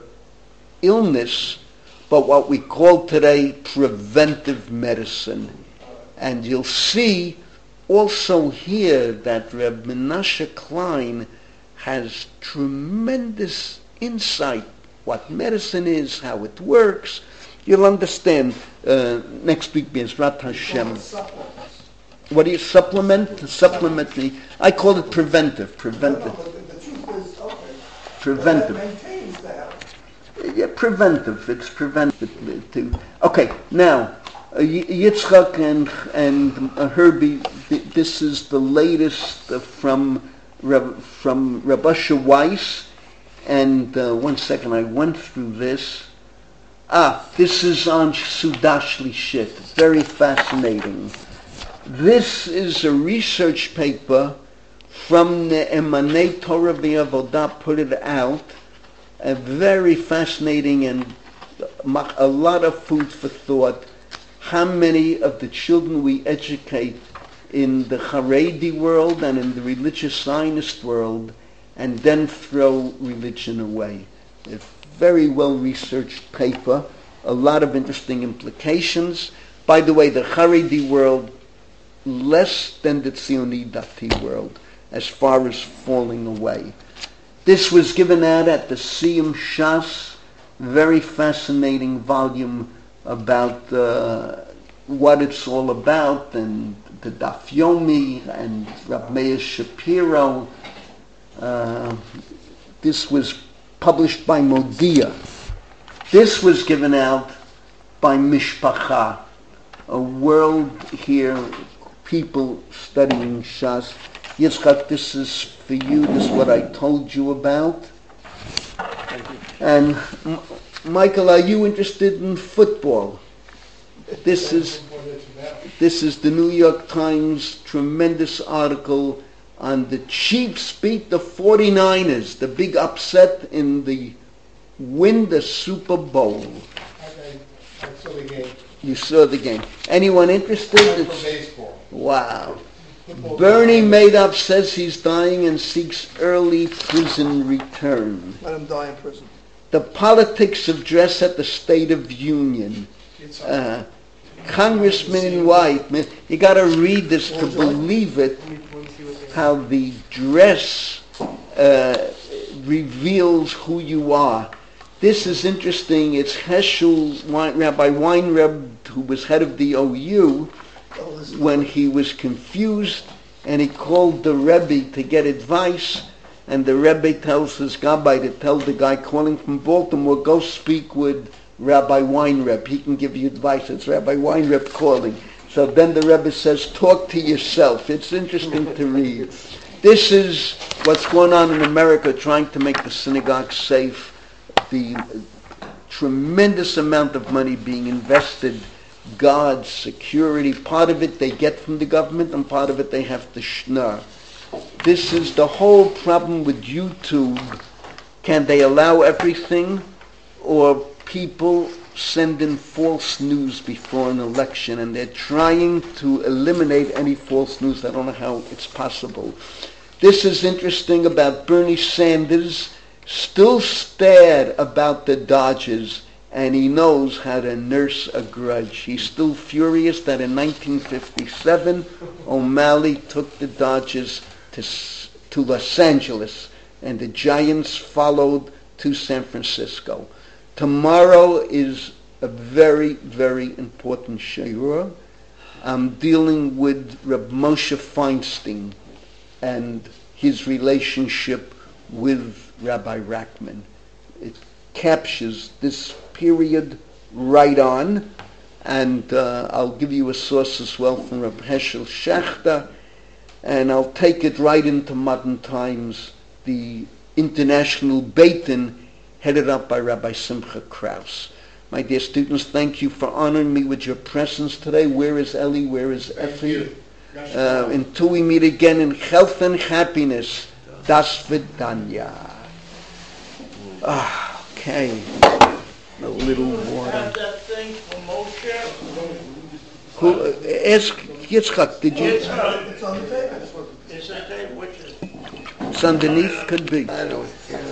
illness, but what we call today preventive medicine. And you'll see also here that Reb Menashe Klein has tremendous insight, what medicine is, how it works. You'll understand uh, next week, Bezrat Hashem. Supplements. What do you supplement? Supplement the, I call it preventive. No, Preventive. no, but the, the truth is, okay. Preventive. But that maintains the health. Yeah, preventive. It's preventive too. Okay, now uh, Y- Yitzchak and and uh, Herbie. Th- this is the latest uh, from Reb, from Rabasha Weiss. And uh, one second, I went through this. Ah, this is on Sudash Lishit. Very fascinating. This is a research paper from the Emanei Torah V'Avodah, put it out. A very fascinating and a lot of food for thought. How many of the children we educate in the Haredi world and in the religious Zionist world and then throw religion away. A very well researched paper, a lot of interesting implications. By the way, the Haredi world less than the Tzioni Dati world as far as falling away. This was given out at the Siyum Shas, very fascinating volume about uh, what it's all about, and the Daf Yomi and Rab Meir Shapiro. Uh, this was published by Modia. This was given out by Mishpacha, a world here, people studying Shas. Yitzchak, this is for you. This is what I told you about. And M- Michael, are you interested in football? This is this is the New York Times tremendous article on the Chiefs beat the forty-niners, the big upset in the win the Super Bowl. I, I saw the game. You saw the game. Anyone interested? Time for It's- baseball. wow. Football Bernie time. Madoff says he's dying and seeks early prison return. Let him die in prison. The politics of dress at the State of Union. It's, Uh, Congressman in white, man, you got to read this to believe it, how the dress uh, reveals who you are. This is interesting. It's Heschel, Wein- Rabbi Weinreb, who was head of the O U, oh, this is- when he was confused, and he called the Rebbe to get advice, and the Rebbe tells his gabbai to tell the guy calling from Baltimore, go speak with Rabbi Weinreb. He can give you advice. It's Rabbi Weinreb calling. So then the Rebbe says, talk to yourself. It's interesting to read. This is what's going on in America, trying to make the synagogue safe. The tremendous amount of money being invested, guards, security. Part of it they get from the government, and part of it they have to schnar. This is the whole problem with YouTube. Can they allow everything, or people send in false news before an election, and they're trying to eliminate any false news. I don't know how it's possible. This is interesting about Bernie Sanders, still stared about the Dodgers, and he knows how to nurse a grudge. He's still furious that in nineteen fifty-seven, O'Malley took the Dodgers to, to Los Angeles, and the Giants followed to San Francisco. Tomorrow is a very, very important shiur. I'm dealing with Reb Moshe Feinstein and his relationship with Rabbi Rachman. It captures this period right on, and uh, I'll give you a source as well from Reb Heschel Schachter, and I'll take it right into modern times, the International Beit Din, headed up by Rabbi Simcha Kraus. My dear students, thank you for honoring me with your presence today. Where is Ellie? Where is Effie? Uh, until we meet again in health and happiness. Das Vidanya. Ah, okay. A little water. Have that thing for Moshe? Who, uh, ask Yitzchak, did you? It's on, It's on the table. it's a thing, which is, It's underneath, could be. I don't care.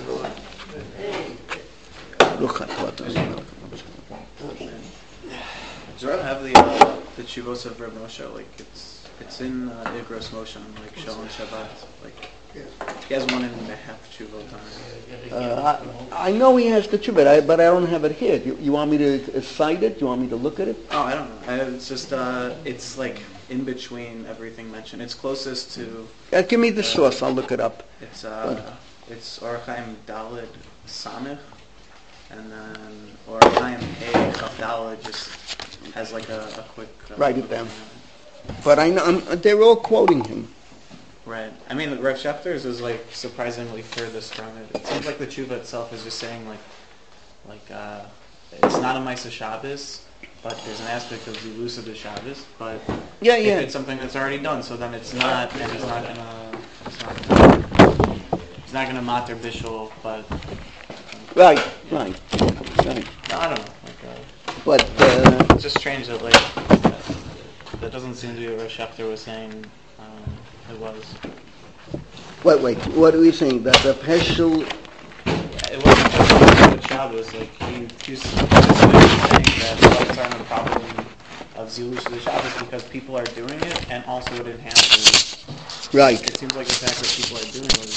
Look at what. Does Rob have the uh, the Chuvos of Reb Moshe, like it's it's in uh, Igros Moshe, like Shalom Shabbat. Like Yes. he has one and a half Chuvot on it. Uh, I, I know he has the tshuva, but I, but I don't have it here. You, you want me to uh, cite it? You want me to look at it? Oh, I don't know. I, it's just uh, it's like in between everything mentioned. It's closest to. Uh, give me the source. I'll look it up. It's uh, it's Orachaim Dalid Samich, and then Orachaim Hey Chaf Dalid just has like a, a quick. Uh, Write it down. But I know I'm, they're all quoting him. Right. I mean, Rev Schefter's is like surprisingly furthest from it. It seems like the tshuva itself is just saying like, like uh, it's not a Maisa Shabbos, but there's an aspect of the use of the Shabbos. But Yeah, if yeah. it's something that's already done, so then it's not, and it's not gonna, it's not gonna, it's not gonna matter bishul, but Right, right, right. no, I don't know. Like, uh, But uh, it's just strange that like that doesn't seem to be what Rev Schefter was saying. Um, it was. wait, wait. What are we saying? That the Peshul? It wasn't just with Shabbos. Like he, he's specifically saying that lights aren't a problem of Zilus of the Shabbos because people are doing it, and also it enhances. Right. It seems like the fact that people are doing it